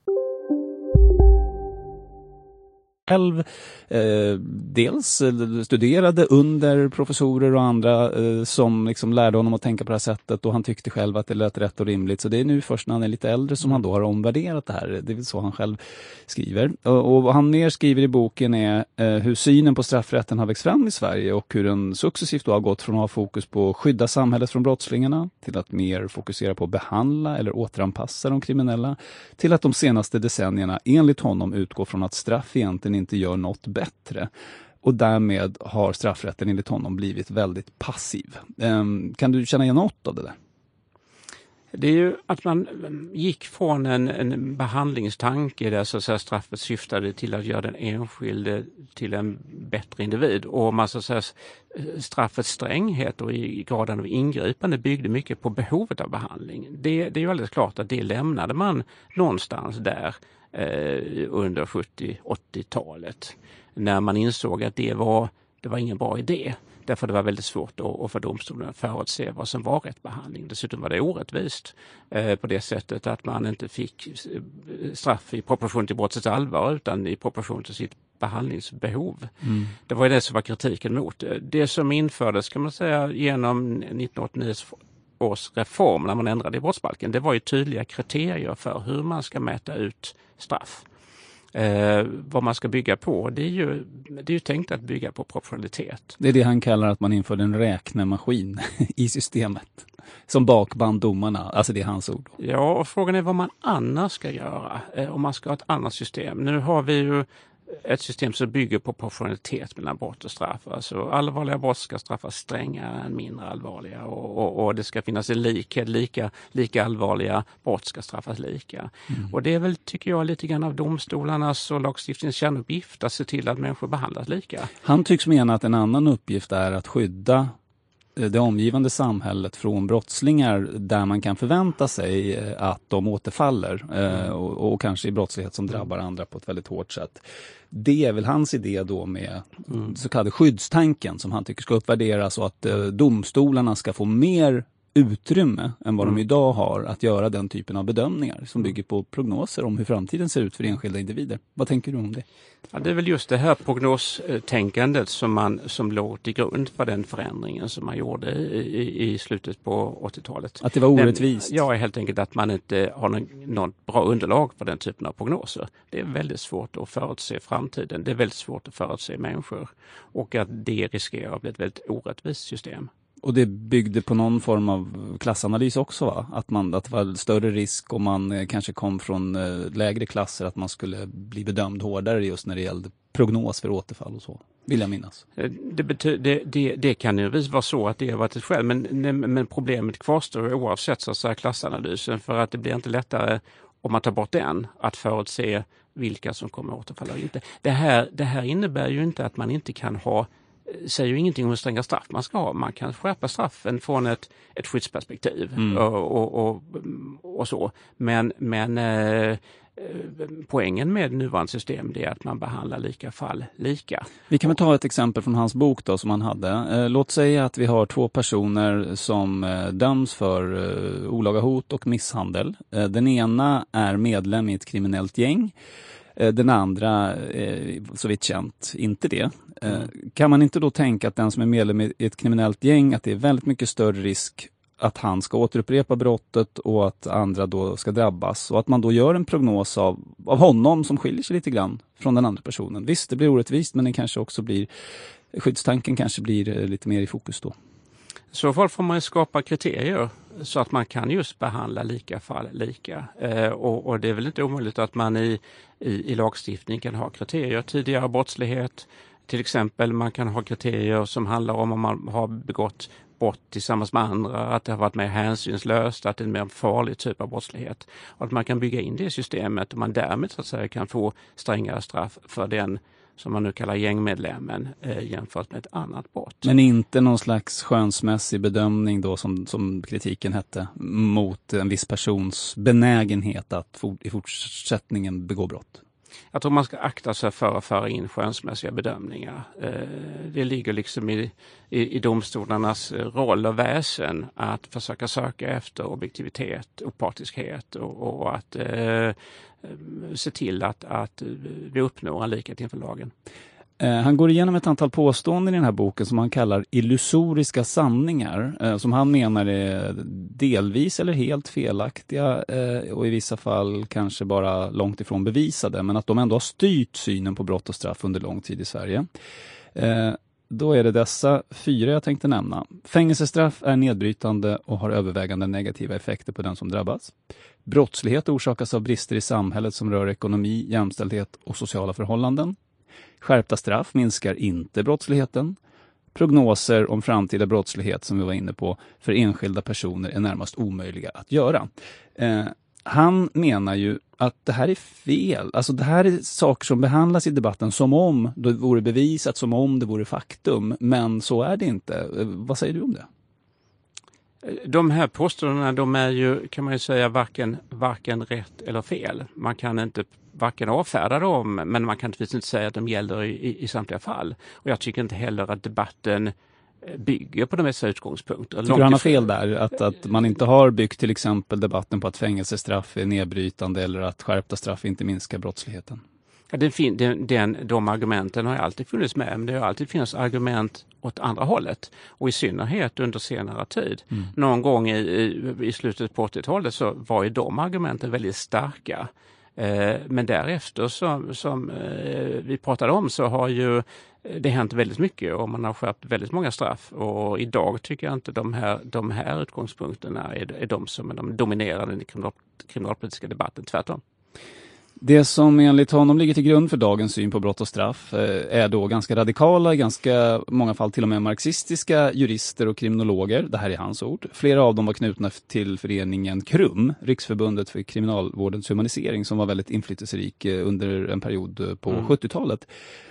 [SPEAKER 7] Själv eh, dels studerade under professorer och andra eh, som liksom lärde honom att tänka på det här sättet, och han tyckte själv att det lät rätt och rimligt. Så det är nu först när han är lite äldre som han då har omvärderat det här. Det är väl så han själv skriver. Och, och vad han mer skriver i boken är eh, hur synen på straffrätten har växt fram i Sverige och hur den successivt då har gått från att ha fokus på att skydda samhället från brottslingarna till att mer fokusera på att behandla eller återanpassa de kriminella, till att de senaste decennierna enligt honom utgår från att straff egentligen inte gör något bättre. Och därmed har straffrätten enligt honom blivit väldigt passiv. Um, kan du känna igen något av det där?
[SPEAKER 6] Det är ju att man gick från en, en behandlingstanke där så att säga straffet syftade till att göra den enskilde till en bättre individ, och man så att säga straffets stränghet och i graden av ingripande byggde mycket på behovet av behandling. Det, det är ju alldeles klart att det lämnade man någonstans där eh, under sjuttio-åttiotalet när man insåg att det var, det var ingen bra idé. Därför det var väldigt svårt att för domstolen att förutse vad som var rätt behandling. Dessutom var det orättvist eh, på det sättet att man inte fick straff i proportion till brottets allvar utan i proportion till sitt behandlingsbehov. Mm. Det var det som var kritiken mot. Det som infördes kan man säga genom nittonhundraåttionio års reform när man ändrade i brottsbalken, det var ju tydliga kriterier för hur man ska mäta ut straff. Eh, vad man ska bygga på, det är, ju, det är ju tänkt att bygga på proportionalitet.
[SPEAKER 7] Det är det han kallar att man införde en räknemaskin i systemet som bakband domarna, alltså det är hans ord.
[SPEAKER 6] Ja, och frågan är vad man annars ska göra eh, om man ska ha ett annat system. Nu har vi ju ett system som bygger på proportionalitet mellan brott och straff. Alltså allvarliga brott ska straffas strängare än mindre allvarliga och, och, och det ska finnas en likhet, lika, lika allvarliga brott ska straffas lika. Mm. Och det är väl, tycker jag, lite grann av domstolarnas och lagstiftningens kärnuppgift att se till att människor behandlas lika.
[SPEAKER 7] Han tycks mena att en annan uppgift är att skydda det omgivande samhället från brottslingar där man kan förvänta sig att de återfaller eh, och, och kanske i brottslighet som drabbar andra på ett väldigt hårt sätt. Det är väl hans idé då med mm. så kallade skyddstanken som han tycker ska uppvärderas och att eh, domstolarna ska få mer utrymme än vad mm. de idag har att göra den typen av bedömningar som bygger på prognoser om hur framtiden ser ut för enskilda individer. Vad tänker du om det?
[SPEAKER 6] Ja, det är väl just det här prognostänkandet som, man, som låg till grund för den förändringen som man gjorde i, i, i slutet på åttiotalet.
[SPEAKER 7] Att det var orättvist?
[SPEAKER 6] Den, ja, helt enkelt att man inte har någon, något bra underlag för den typen av prognoser. Det är väldigt svårt att förutse framtiden. Det är väldigt svårt att förutse människor. Och att det riskerar att bli ett väldigt orättvist system.
[SPEAKER 7] Och det byggde på någon form av klassanalys också, va? Att, man, att det var större risk om man eh, kanske kom från eh, lägre klasser att man skulle bli bedömd hårdare just när det gällde prognos för återfall och så, vill jag minnas.
[SPEAKER 6] Det, bety- det, det, det kan ju vara så att det har varit ett skäl, men, men problemet kvarstår oavsett så att säga klassanalysen, för att det blir inte lättare om man tar bort den att förutse vilka som kommer återfalla och inte. Det här, det här innebär ju inte att man inte kan ha, säger ju ingenting om hur stränga straff man ska ha. Man kan skärpa straffen från ett, ett skyddsperspektiv mm. och, och, och, och så. Men, men eh, poängen med nuvarande system är att man behandlar lika fall lika.
[SPEAKER 7] Vi kan väl ta ett exempel från hans bok då som han hade. Eh, låt säga att vi har två personer som eh, döms för eh, olaga hot och misshandel. Eh, den ena är medlem i ett kriminellt gäng. Den andra, så vitt känt, inte det. Mm. Kan man inte då tänka att den som är medlem i ett kriminellt gäng, att det är väldigt mycket större risk att han ska återupprepa brottet och att andra då ska drabbas. Och att man då gör en prognos av, av honom som skiljer sig lite grann från den andra personen. Visst, det blir orättvist, men det kanske också blir, skyddstanken kanske blir lite mer i fokus då.
[SPEAKER 6] I så fall får man skapa kriterier så att man kan just behandla lika fall lika. Eh, och, och det är väl inte omöjligt att man i, i, i lagstiftning kan ha kriterier. Tidigare brottslighet, till exempel man kan ha kriterier som handlar om om man har begått brott tillsammans med andra, att det har varit mer hänsynslöst, att det är en mer farlig typ av brottslighet. Och att man kan bygga in det i systemet och man därmed så att säga kan få strängare straff för den som man nu kallar gängmedlemmen eh, jämfört med ett annat brott.
[SPEAKER 7] Men inte någon slags skönsmässig bedömning då som, som kritiken hette mot en viss persons benägenhet att for, i fortsättningen begå brott?
[SPEAKER 6] Jag tror man ska akta sig för att föra in skönsmässiga bedömningar. Eh, det ligger liksom i, i, i domstolarnas roll och väsen att försöka söka efter objektivitet, opartiskhet och, och att eh, se till att, att vi uppnår en likhet inför lagen.
[SPEAKER 7] Han går igenom ett antal påståenden i den här boken som han kallar illusoriska sanningar, som han menar är delvis eller helt felaktiga och i vissa fall kanske bara långt ifrån bevisade, men att de ändå har styrt synen på brott och straff under lång tid i Sverige. Då är det dessa fyra jag tänkte nämna. Fängelsestraff är nedbrytande och har övervägande negativa effekter på den som drabbas. Brottslighet orsakas av brister i samhället som rör ekonomi, jämställdhet och sociala förhållanden. Skärpta straff minskar inte brottsligheten. Prognoser om framtida brottslighet som vi var inne på för enskilda personer är närmast omöjliga att göra. Eh, han menar ju att det här är fel. Alltså det här är saker som behandlas i debatten som om det vore bevisat, som om det vore faktum. Men så är det inte. Eh, vad säger du om det?
[SPEAKER 6] De här påståendena, de är ju, kan man ju säga, varken, varken rätt eller fel. Man kan inte varken avfärda dem, men man kan inte säga att de gäller i, i, i samtliga fall. Och jag tycker inte heller att debatten bygger på de mesta utgångspunkter.
[SPEAKER 7] Tycker du han har fel där? Att, att man inte har byggt till exempel debatten på att fängelsestraff är nedbrytande eller att skärpta straff inte minskar brottsligheten?
[SPEAKER 6] Ja, den fin- den, den, de argumenten har alltid funnits med, men det har alltid funnits argument åt andra hållet. Och i synnerhet under senare tid. Mm. Någon gång i, i, i slutet på åttiotalet så var ju de argumenten väldigt starka. Eh, men därefter som, som eh, vi pratade om så har ju det hänt väldigt mycket och man har skärpt väldigt många straff. Och idag tycker jag inte de här, de här utgångspunkterna är, är de som är de dominerande i den kriminal, kriminalpolitiska debatten, tvärtom.
[SPEAKER 7] Det som enligt honom ligger till grund för dagens syn på brott och straff är då ganska radikala, ganska många fall till och med marxistiska jurister och kriminologer. Det här är hans ord. Flera av dem var knutna till föreningen KRUM, Riksförbundet för kriminalvårdens humanisering, som var väldigt inflytelserik under en period på mm. sjuttiotalet.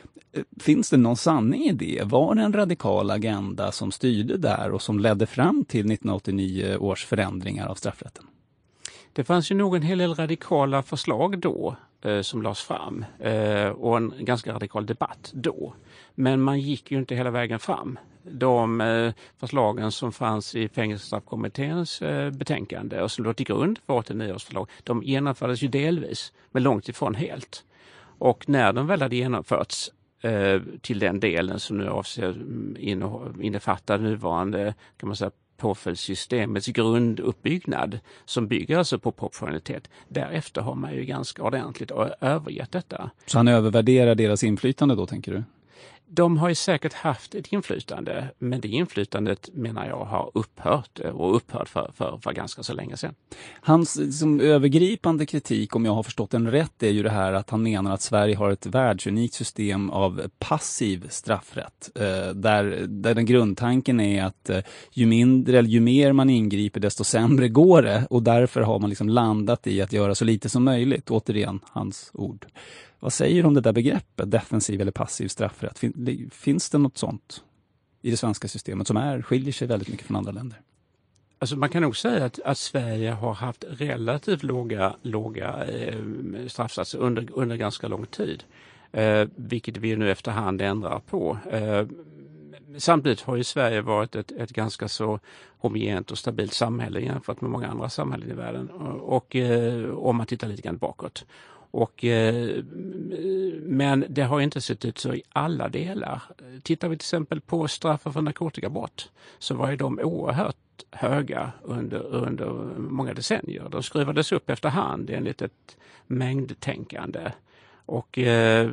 [SPEAKER 7] Finns det någon sanning i det? Var det en radikal agenda som styrde där och som ledde fram till nittonhundraåttionio års förändringar av straffrätten?
[SPEAKER 6] Det fanns ju nog en hel del radikala förslag då eh, som lades fram eh, och en ganska radikal debatt då. Men man gick ju inte hela vägen fram. De eh, förslagen som fanns i fängelsestraffkommitténs eh, betänkande och som låg till grund för åttionio års förslag, de genomfördes ju delvis, men långt ifrån helt. Och när de väl hade genomförts eh, till den delen som nu avser innefattar nuvarande, kan man säga, påföljdssystemets grunduppbyggnad som bygger alltså på proportionalitet. Därefter har man ju ganska ordentligt övergett detta.
[SPEAKER 7] Så han övervärderar deras inflytande då, tänker du?
[SPEAKER 6] De har ju säkert haft ett inflytande, men det inflytandet menar jag har upphört och upphört för, för, för ganska så länge sedan.
[SPEAKER 7] Hans liksom, övergripande kritik, om jag har förstått den rätt, är ju det här att han menar att Sverige har ett världsunikt system av passiv straffrätt. Eh, där, där den grundtanken är att eh, ju mindre eller ju mer man ingriper desto sämre går det, och därför har man liksom landat i att göra så lite som möjligt. Återigen, hans ord. Vad säger du om det där begreppet, defensiv eller passiv straffrätt? Fin, finns det något sånt i det svenska systemet som är, skiljer sig väldigt mycket från andra länder?
[SPEAKER 6] Alltså man kan nog säga att, att Sverige har haft relativt låga, låga eh, straffsatser under, under ganska lång tid. Eh, vilket vi nu efterhand ändrar på. Eh, samtidigt har ju Sverige varit ett, ett ganska så homogent och stabilt samhälle jämfört med många andra samhällen i världen. Och, och eh, om man tittar lite grann bakåt. Och, eh, men det har inte sett ut så i alla delar. Tittar vi till exempel på straffen för narkotikabrott, så var ju de oerhört höga under, under många decennier. De skruvades upp efterhand enligt ett mängdtänkande. Och eh,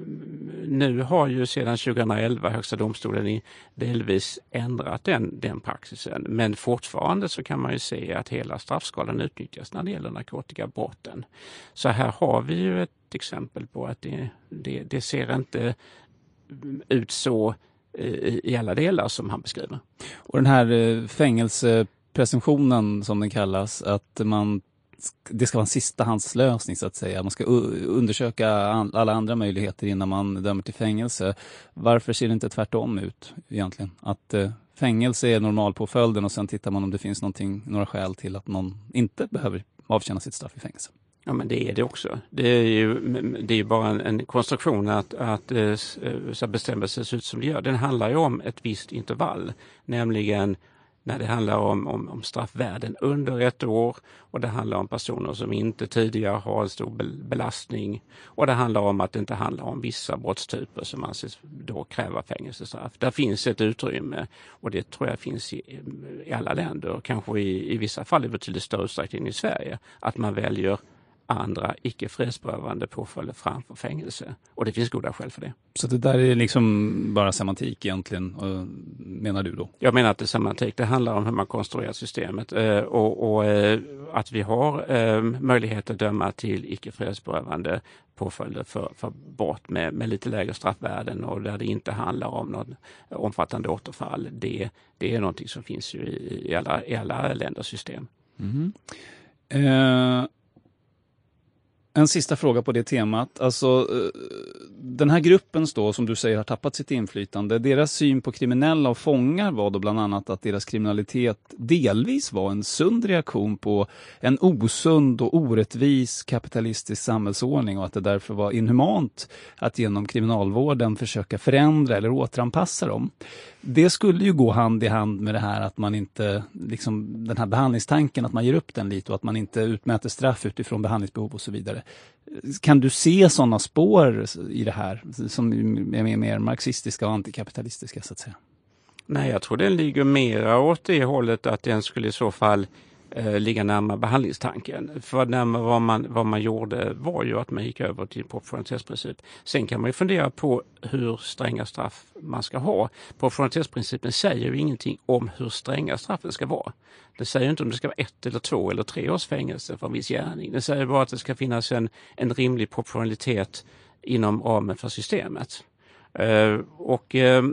[SPEAKER 6] nu har ju sedan tjugohundraelva Högsta domstolen i delvis ändrat den, den praxisen. Men fortfarande så kan man ju se att hela straffskalan utnyttjas när det gäller narkotikabrotten. Så här har vi ju ett exempel på att det, det, det ser inte ut så i, i alla delar som han beskriver.
[SPEAKER 7] Och den här fängelsepresumtionen som den kallas, att man det ska vara en sistahandslösning så att säga. Man ska undersöka alla andra möjligheter innan man dömer till fängelse. Varför ser det inte tvärtom ut egentligen? Att eh, fängelse är normalpåföljden och sen tittar man om det finns någonting, några skäl till att någon inte behöver avtjäna sitt straff i fängelse.
[SPEAKER 6] Ja, men det är det också. Det är ju, det är ju bara en, en konstruktion att, att så bestämmelser ser ut som det gör. Den handlar ju om ett visst intervall, nämligen när det handlar om, om, om straffvärden under ett år, och det handlar om personer som inte tidigare har en stor belastning, och det handlar om att det inte handlar om vissa brottstyper som anses då kräva fängelsestraff. Där finns ett utrymme, och det tror jag finns i, i alla länder, kanske i, i vissa fall i betydligt större utsträckning i Sverige, att man väljer andra icke-frihetsberövande påföljder framför fängelse. Och det finns goda skäl för det.
[SPEAKER 7] Så det där är liksom bara semantik egentligen, menar du då?
[SPEAKER 6] Jag menar att det är semantik. Det handlar om hur man konstruerar systemet. Och, och att vi har möjlighet att döma till icke-frihetsberövande påföljder för, för brott med, med lite lägre straffvärden, och där det inte handlar om något omfattande återfall. Det, det är någonting som finns ju i, i, alla, i alla länders system.
[SPEAKER 7] Mm. Eh... En sista fråga på det temat. Alltså, den här gruppen då, som du säger har tappat sitt inflytande, deras syn på kriminella och fångar var då bland annat att deras kriminalitet delvis var en sund reaktion på en osund och orättvis kapitalistisk samhällsordning, och att det därför var inhumant att genom kriminalvården försöka förändra eller återanpassa dem. Det skulle ju gå hand i hand med det här att man inte, liksom den här behandlingstanken, att man ger upp den lite och att man inte utmäter straff utifrån behandlingsbehov och så vidare. Kan du se sådana spår i det här som är mer, mer marxistiska och antikapitalistiska så att säga?
[SPEAKER 6] Nej, jag tror den ligger mer åt det hållet att den skulle i så fall eh, ligga närmare behandlingstanken. För närmare vad man, vad man gjorde var ju att man gick över till proportionalitetsprincip. Sen kan man ju fundera på hur stränga straff man ska ha. Proportionalitetsprincipen säger ju ingenting om hur stränga straffen ska vara. Det säger inte om det ska vara ett eller två eller tre års fängelse för en viss gärning. Det säger bara att det ska finnas en, en rimlig proportionalitet inom ramen för systemet. Uh, och uh,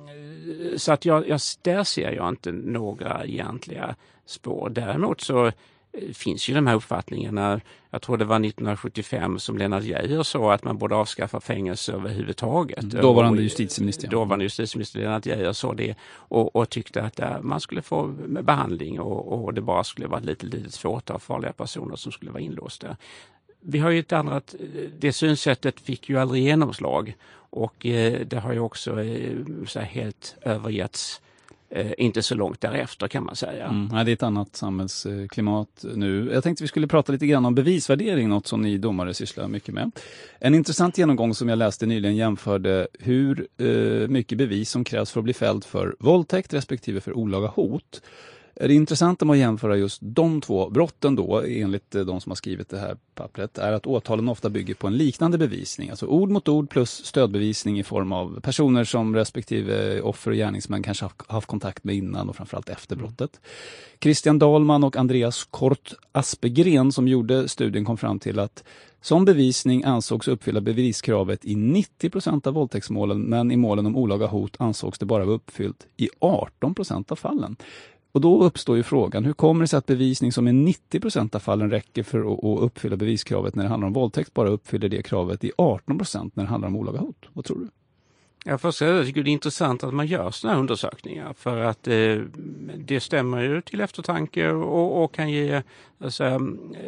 [SPEAKER 6] så att jag, jag, där ser jag inte några egentliga spår. Däremot så finns ju de här uppfattningarna. Jag tror det var nittonhundrasjuttiofem som Lennart Geijer sa att man borde avskaffa fängelse överhuvudtaget.
[SPEAKER 7] Dåvarande justitieminister.
[SPEAKER 6] Dåvarande justitieminister Lennart Geijer sa det och, och tyckte att uh, man skulle få behandling och, och det bara skulle vara ett litet, litet fåtal farliga personer som skulle vara inlåsta. Vi har ju ett annat, det synsättet fick ju aldrig genomslag och eh, det har ju också eh, så här helt övergetts eh, inte så långt därefter kan man säga.
[SPEAKER 7] Mm, nej, det är ett annat samhällsklimat nu. Jag tänkte vi skulle prata lite grann om bevisvärdering, något som ni domare sysslar mycket med. En intressant genomgång som jag läste nyligen jämförde hur eh, mycket bevis som krävs för att bli fälld för våldtäkt respektive för olaga hot. Det intressanta med att jämföra just de två brotten då, enligt de som har skrivit det här pappret, är att åtalen ofta bygger på en liknande bevisning. Alltså ord mot ord plus stödbevisning i form av personer som respektive offer och gärningsmän kanske har haft kontakt med innan och framförallt efter brottet. Christian Dahlman och Andreas Kort Aspegren som gjorde studien kom fram till att som bevisning ansågs uppfylla beviskravet i nittio procent av våldtäktsmålen, men i målen om olaga hot ansågs det bara vara uppfyllt i arton procent av fallen. Och då uppstår ju frågan, hur kommer det sig att bevisning som i nittio procent av fallen räcker för att, att uppfylla beviskravet när det handlar om våldtäkt bara uppfyller det kravet i arton procent när det handlar om olaga hot? Vad tror du?
[SPEAKER 6] Ja, först och främst tycker det är intressant att man gör sådana här undersökningar för att eh, det stämmer ju till eftertanke och, och kan ge alltså,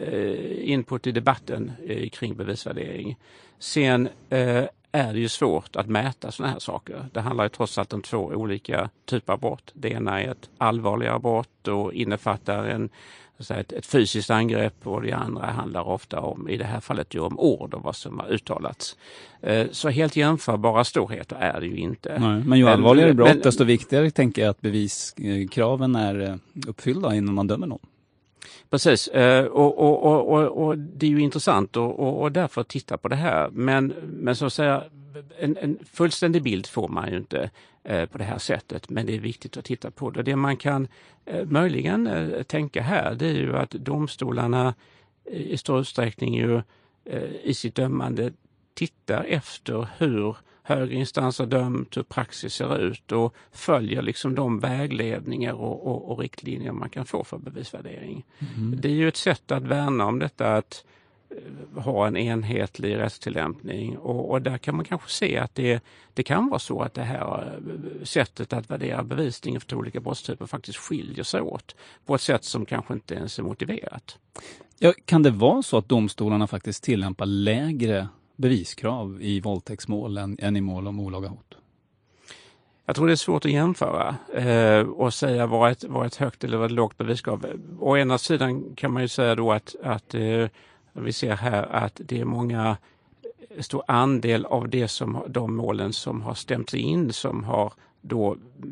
[SPEAKER 6] eh, input i debatten eh, kring bevisvärdering. Sen eh, är det ju svårt att mäta sådana här saker. Det handlar ju trots allt om två olika typer av brott. Det ena är ett allvarligare brott och innefattar en, så ett, ett fysiskt angrepp och det andra handlar ofta om, i det här fallet ju om ord och vad som har uttalats. Så helt jämförbara storheter är det ju inte.
[SPEAKER 7] Nej, men ju allvarligare brott men, desto viktigare tänker jag att beviskraven är uppfyllda innan man dömer någon.
[SPEAKER 6] Precis, och, och, och, och, och det är ju intressant och, och, och därför titta på det här. Men, men så att säga, en, en fullständig bild får man ju inte eh, på det här sättet, men det är viktigt att titta på det. Det man kan eh, möjligen eh, tänka här, det är ju att domstolarna eh, i stor utsträckning ju eh, i sitt dömande tittar efter hur högre instanser dömt, hur praxis ser ut och följer liksom de vägledningar och, och, och riktlinjer man kan få för bevisvärdering. Mm. Det är ju ett sätt att värna om detta att uh, ha en enhetlig rättstillämpning och, och där kan man kanske se att det, det kan vara så att det här uh, sättet att värdera bevisning för olika brottstyper faktiskt skiljer sig åt på ett sätt som kanske inte ens är motiverat.
[SPEAKER 7] Ja, kan det vara så att domstolarna faktiskt tillämpar lägre beviskrav i våldtäktsmål än, än i mål om olaga hot?
[SPEAKER 6] Jag tror det är svårt att jämföra eh, och säga vad ett, vad ett högt eller vad ett lågt beviskrav. Å ena sidan kan man ju säga då att, att eh, vi ser här att det är många stor andel av det som, de målen som har stämts in som har då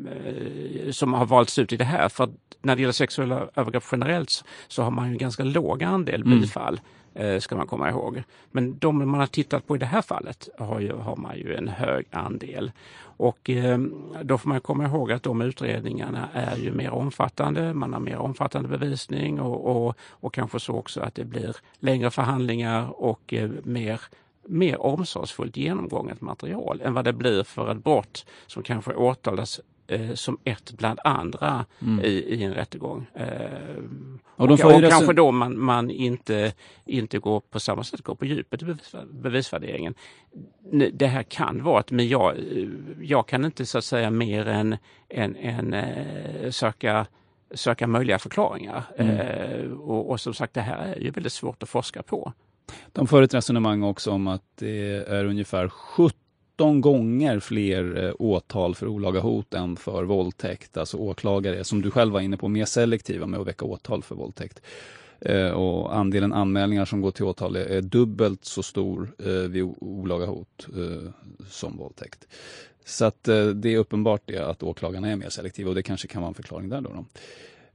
[SPEAKER 6] eh, som har valts ut i det här. För när det gäller sexuella övergrepp generellt så, så har man ju en ganska låg andel bifall. Mm. Ska man komma ihåg. Men de man har tittat på i det här fallet har, ju, har man ju en hög andel. Och eh, då får man komma ihåg att de utredningarna är ju mer omfattande. Man har mer omfattande bevisning och, och, och kanske så också att det blir längre förhandlingar och eh, mer, mer omsorgsfullt genomgånget material än vad det blir för ett brott som kanske åtalas eh, som ett bland andra mm. i, i en rättegång. Eh, och, och, och kanske då man, man inte, inte går på samma sätt, går på djupet i bevisvärderingen. Det här kan vara att men jag, jag kan inte så att säga mer än, än, än äh, söka, söka möjliga förklaringar. Mm. Eh, och, och som sagt, det här är ju väldigt svårt att forska på.
[SPEAKER 7] De för ett resonemang också om att det är ungefär sjutton gånger fler åtal för olaga hot än för våldtäkt. Alltså åklagare, som du själv var inne på, mer selektiva med att väcka åtal för våldtäkt. Eh, och andelen anmälningar som går till åtal är dubbelt så stor eh, vid olaga hot eh, som våldtäkt. Så att eh, det är uppenbart det att åklagarna är mer selektiva och det kanske kan vara en förklaring där då. då.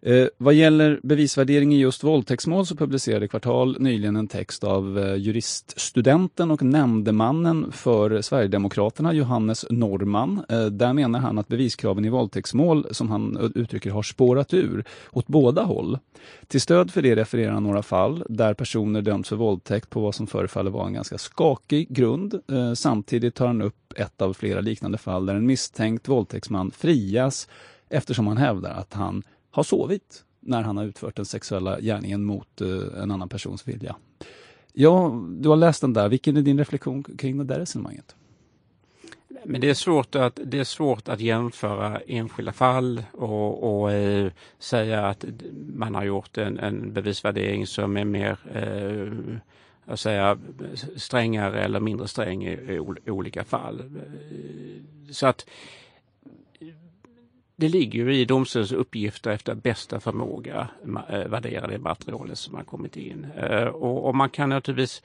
[SPEAKER 7] Eh, vad gäller bevisvärdering i just våldtäktsmål så publicerade Kvartal nyligen en text av eh, juriststudenten och nämndemannen för Sverigedemokraterna Johannes Norman. Eh, där menar han att beviskraven i våldtäktsmål som han uttrycker har spårat ur åt båda håll. Till stöd för det refererar han några fall där personer dömts för våldtäkt på vad som förefaller vara en ganska skakig grund. Eh, samtidigt tar han upp ett av flera liknande fall där en misstänkt våldtäktsman frias eftersom han hävdar att han har sovit när han har utfört den sexuella gärningen mot uh, en annan persons vilja. Ja, du har läst den där. Vilken är din reflektion kring det där resonemanget?
[SPEAKER 6] Men det är svårt att, det är svårt att jämföra enskilda fall och, och eh, säga att man har gjort en, en bevisvärdering som är mer eh, att säga, strängare eller mindre sträng i, i olika fall. Så att det ligger ju i domstolens uppgifter efter bästa förmåga värdera det materialet som har kommit in. Och, och man kan naturligtvis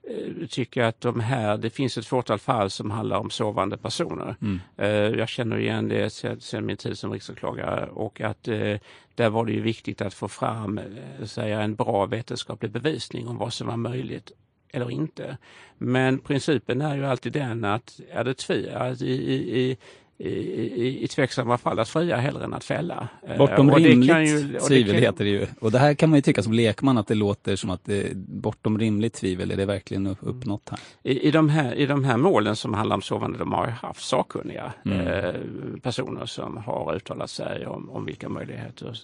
[SPEAKER 6] tycka att de här, det finns ett fåtal fall som handlar om sovande personer. Mm. Jag känner igen det sedan min tid som riksåklagare och att där var det ju viktigt att få fram säga, en bra vetenskaplig bevisning om vad som var möjligt eller inte. Men principen är ju alltid den att är det tvi, att i, i, i, i, i tveksamma fall att fria hellre än att fälla.
[SPEAKER 7] Bortom
[SPEAKER 6] och
[SPEAKER 7] rimligt
[SPEAKER 6] det ju,
[SPEAKER 7] tvivel
[SPEAKER 6] kan,
[SPEAKER 7] heter det ju. Och det här kan man ju tycka som lekman att det låter som att det, bortom rimligt tvivel är det verkligen uppnått här.
[SPEAKER 6] I, i, de här. I de här målen som handlar om sovande, de har haft sakkunniga mm. eh, personer som har uttalat sig om, om vilka möjligheter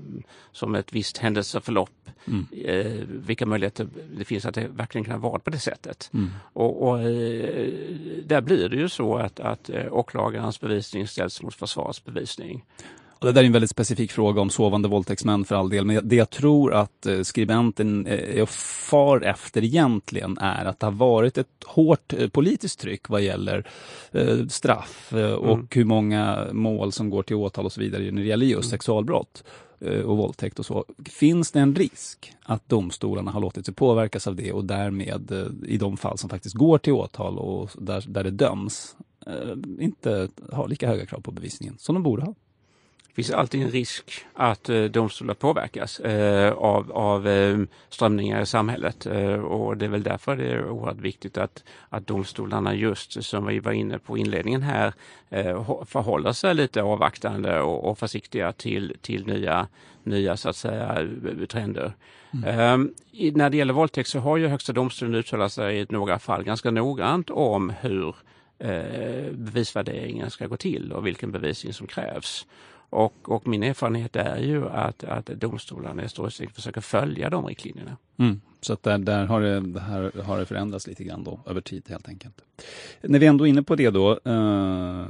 [SPEAKER 6] som ett visst händelseförlopp, mm. eh, vilka möjligheter det finns att det verkligen kan vara på det sättet. Mm. Och, och eh, där blir det ju så att, att eh, åklagarens bevisning ställs mot försvarets bevisning.
[SPEAKER 7] Och det där är en väldigt specifik fråga om sovande våldtäktsmän för all del. Men det jag tror att skribenten är far efter egentligen är att det har varit ett hårt politiskt tryck vad gäller straff och mm. hur många mål som går till åtal och så vidare när det gäller just mm. sexualbrott och våldtäkt och så. Finns det en risk att domstolarna har låtit sig påverkas av det och därmed i de fall som faktiskt går till åtal och där, där det döms inte har lika höga krav på bevisningen som de borde ha?
[SPEAKER 6] Det finns alltid en risk att eh, domstolar påverkas eh, av, av eh, strömningar i samhället eh, och det är väl därför det är oerhört viktigt att, att domstolarna just som vi var inne på inledningen här eh, förhåller sig lite avvaktande och, och försiktiga till, till nya, nya så att säga trender. Mm. Eh, i, när det gäller våldtäkt så har ju Högsta domstolen uttalat sig i några fall ganska noggrant om hur eh, bevisvärderingen ska gå till och vilken bevisning som krävs. Och, och min erfarenhet är ju att, att domstolarna i stor utsträckning försöker följa de riktlinjerna.
[SPEAKER 7] Mm. Så att där, där har, det, det här, har det förändrats lite grann då, över tid helt enkelt. När vi ändå är inne på det då, eh,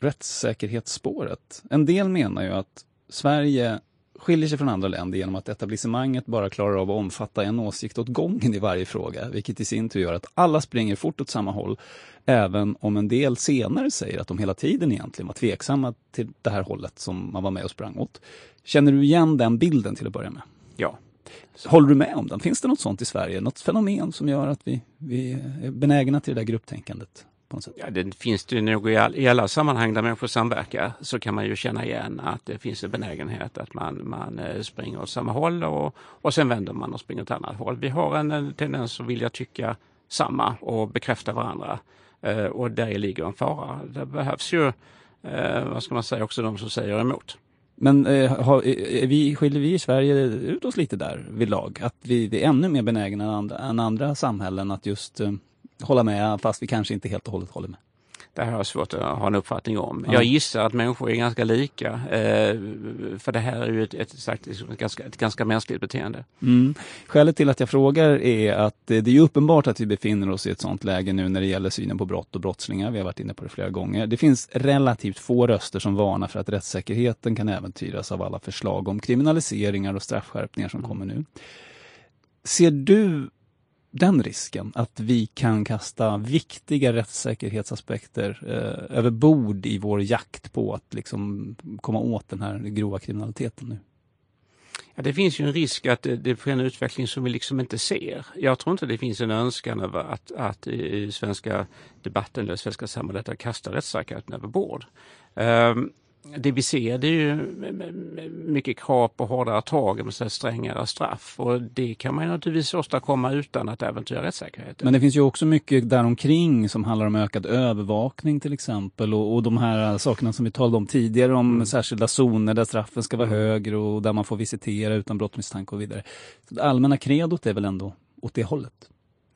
[SPEAKER 7] rättssäkerhetsspåret. En del menar ju att Sverige skiljer sig från andra länder genom att etablissemanget bara klarar av att omfatta en åsikt åt gången i varje fråga, vilket i sin tur gör att alla springer fort åt samma håll, även om en del senare säger att de hela tiden egentligen var tveksamma till det här hållet som man var med och sprang åt. Känner du igen den bilden till att börja med?
[SPEAKER 6] Ja.
[SPEAKER 7] Håller du med om den? Finns det något sånt i Sverige? Något fenomen som gör att vi, vi är benägna till det där grupptänkandet?
[SPEAKER 6] Ja, det finns det nog i, all, i alla sammanhang där människor samverkar så kan man ju känna igen att det finns en benägenhet att man, man springer åt samma håll och, och sen vänder man och springer åt annat håll. Vi har en, en tendens att vilja tycka samma och bekräfta varandra eh, och där ligger en fara. Det behövs ju, eh, vad ska man säga, också de som säger emot.
[SPEAKER 7] Men eh, har, är vi, skiljer vi i Sverige ut oss lite där vid lag? Att vi, vi är ännu mer benägna än andra, än andra samhällen att just eh, hålla med fast vi kanske inte helt och hållet håller med?
[SPEAKER 6] Det har jag svårt att ha en uppfattning om. Ja. Jag gissar att människor är ganska lika. Eh, för det här är ju ett, ett, ett, ett, ganska, ett ganska mänskligt beteende.
[SPEAKER 7] Mm. Skälet till att jag frågar är att det är ju uppenbart att vi befinner oss i ett sånt läge nu när det gäller synen på brott och brottslingar. Vi har varit inne på det flera gånger. Det finns relativt få röster som varnar för att rättssäkerheten kan äventyras av alla förslag om kriminaliseringar och straffskärpningar som mm. kommer nu. Ser du den risken att vi kan kasta viktiga rättssäkerhetsaspekter eh, över bord i vår jakt på att liksom komma åt den här grova kriminaliteten nu?
[SPEAKER 6] Ja, det finns ju en risk att det, det sker en utveckling som vi liksom inte ser. Jag tror inte det finns en önskan över att, att i, i svenska debatten eller svenska samhället att kasta rättssäkerheten över bord. Um, det vi ser, det är ju mycket krav på hårdare tag med strängare straff, och det kan man naturligtvis åstadkomma utan att äventyra rättssäkerheten.
[SPEAKER 7] Men det finns ju också mycket däromkring som handlar om ökad övervakning till exempel, och, och de här sakerna som vi talade om tidigare om mm. särskilda zoner där straffen ska vara högre och där man får visitera utan brottmisstanke och vidare. Så det allmänna kredot är väl ändå åt det hållet?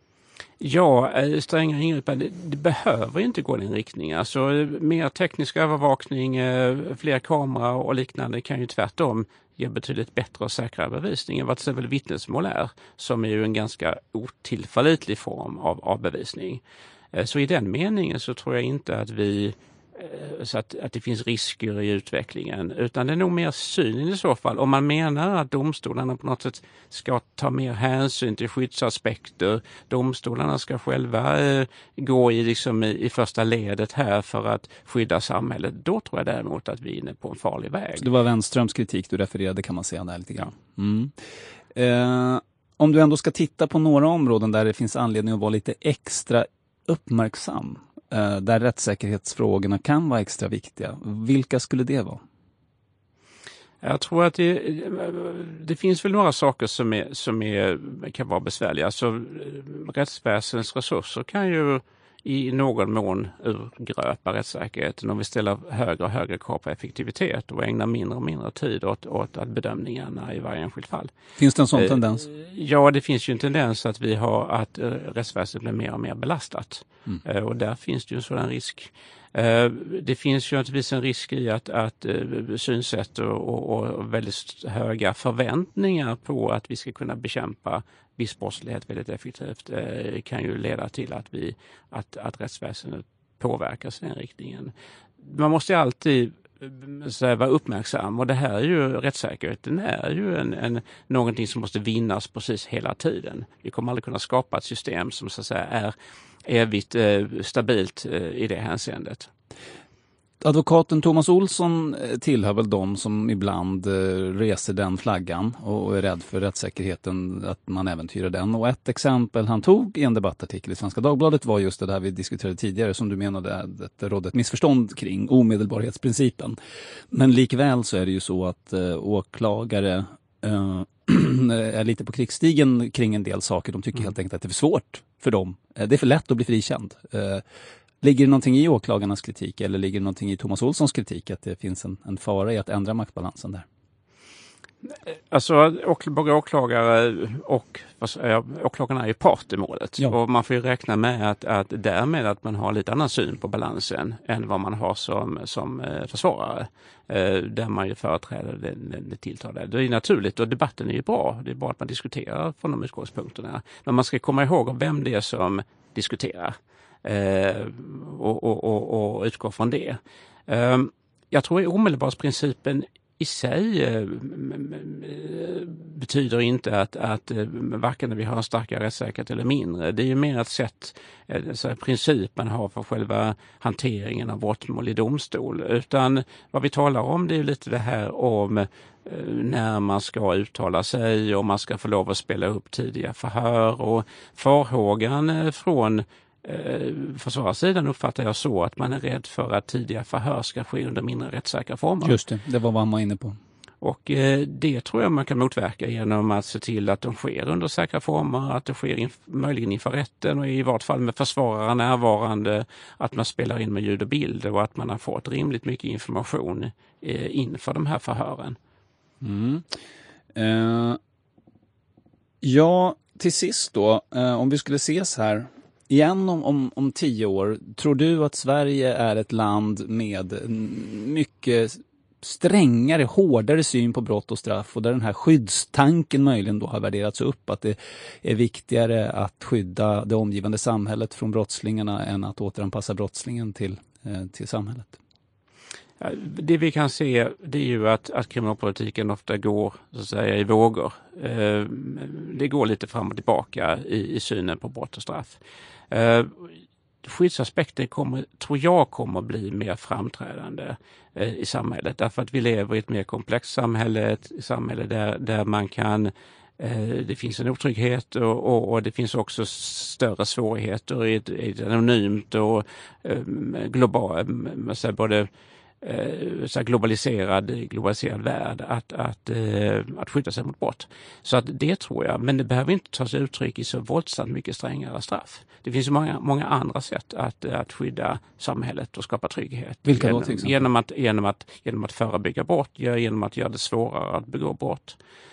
[SPEAKER 6] Ja, strängare ingripande, det, det behöver inte gå i den riktningen. Alltså mer teknisk övervakning, fler kameror och liknande kan ju tvärtom ge betydligt bättre och säkrare bevisning än vad till exempel vittnesmål är, som är ju en ganska otillförlitlig form av, av bevisning. Så i den meningen så tror jag inte att vi så att, att det finns risker i utvecklingen, utan det är nog mer synen i så fall. Om man menar att domstolarna på något sätt ska ta mer hänsyn till skyddsaspekter, domstolarna ska själva eh, gå i, liksom, i, i första ledet här för att skydda samhället, då tror jag däremot att vi är inne på en farlig väg.
[SPEAKER 7] Så det var Wenströms kritik du refererade, kan man säga där lite grann. Mm. Eh, om du ändå ska titta på några områden där det finns anledning att vara lite extra uppmärksam, där rättssäkerhetsfrågorna kan vara extra viktiga. Vilka skulle det vara?
[SPEAKER 6] Jag tror att det, det finns väl några saker som, är, som är, kan vara besvärliga. Alltså, rättsväsendets resurser kan ju i någon mån urgröpa rättssäkerheten om vi ställer högre och högre krav på effektivitet och ägnar mindre och mindre tid åt, åt att bedömningarna i varje enskilt fall.
[SPEAKER 7] Finns det en sån tendens?
[SPEAKER 6] Ja, det finns ju en tendens att vi har att rättsväsendet blir mer och mer belastat. Mm. Och där finns det ju en sådan risk. Det finns ju naturligtvis en risk i att, att synsätt och, och väldigt höga förväntningar på att vi ska kunna bekämpa viss brottslighet väldigt effektivt kan ju leda till att, vi, att, att rättsväsendet påverkas i den riktningen. Man måste alltid så här, vara uppmärksam, och det här är ju, rättssäkerheten är ju en, en, någonting som måste vinnas precis hela tiden. Vi kommer aldrig kunna skapa ett system som så att säga är evigt eh, stabilt eh, i det hänseendet.
[SPEAKER 7] Advokaten Thomas Olsson tillhör väl de som ibland reser den flaggan och är rädd för rättssäkerheten, att man äventyrar den. Och ett exempel han tog i en debattartikel i Svenska Dagbladet var just det där vi diskuterade tidigare, som du menade att det rådde ett missförstånd kring omedelbarhetsprincipen. Men likväl så är det ju så att äh, åklagare äh, är lite på krigsstigen kring en del saker. De tycker mm. helt enkelt att det är för svårt för dem. Det är för lätt att bli frikänd. Äh, Ligger det någonting i åklagarnas kritik, eller ligger det någonting i Thomas Olssons kritik att det finns en, en fara i att ändra maktbalansen där?
[SPEAKER 6] Alltså både åklagare och alltså, åklagarna är ju part i målet. Ja. Och man får ju räkna med att, att därmed att man har lite annan syn på balansen än vad man har som, som försvarare. Där man ju företräder det, det tilltalade. Det är naturligt, och debatten är ju bra. Det är bra att man diskuterar från de utgångspunkterna. Men man ska komma ihåg vem det är som diskuterar. Eh, och, och, och, och utgå från det. Eh, jag tror att omedelbarhetsprincipen i sig eh, betyder inte att, att eh, varken vi har en starkare rättssäkerhet eller mindre. Det är ju mer ett sätt, eh, så här, principen har för själva hanteringen av brottmål i domstol. Utan vad vi talar om, det är lite det här om när man ska uttala sig och man ska få lov att spela upp tidiga förhör, och farhågan från försvarssidan uppfattar jag så att man är rädd för att tidiga förhör ska ske under mindre rättssäkra former.
[SPEAKER 7] Just det, det var vad man var inne på.
[SPEAKER 6] Och eh, det tror jag man kan motverka genom att se till att de sker under säkra former, att det sker inf- möjligen inför rätten och i vart fall med försvarare närvarande, att man spelar in med ljud och bild och att man har fått rimligt mycket information eh, inför de här förhören.
[SPEAKER 7] Mm. Uh, ja, till sist då, uh, om vi skulle ses här igen om, om, om tio år, tror du att Sverige är ett land med mycket strängare, hårdare syn på brott och straff, och där den här skyddstanken möjligen då har värderats upp, att det är viktigare att skydda det omgivande samhället från brottslingarna än att återanpassa brottslingen till, eh, till samhället?
[SPEAKER 6] Det vi kan se, det är ju att, att kriminalpolitiken ofta går så att säga i vågor. Eh, det går lite fram och tillbaka i, i synen på brott och straff. Eh, skyddsaspekten kommer, tror jag kommer bli mer framträdande eh, i samhället. Därför att vi lever i ett mer komplext samhälle, ett samhälle där, där man kan, eh, det finns en otrygghet och, och, och det finns också större svårigheter i ett, i ett anonymt och eh, globalt, både eh, så här globaliserad, globaliserad värld att, att, eh, att skydda sig mot brott. Så att det tror jag, men det behöver inte ta sig uttryck i så våldsamt mycket strängare straff. Det finns ju många, många andra sätt att, att skydda samhället och skapa trygghet.
[SPEAKER 7] Vilka
[SPEAKER 6] genom,
[SPEAKER 7] då till exempel?
[SPEAKER 6] Genom att, genom, att, genom att förebygga brott, genom att göra det svårare att begå brott.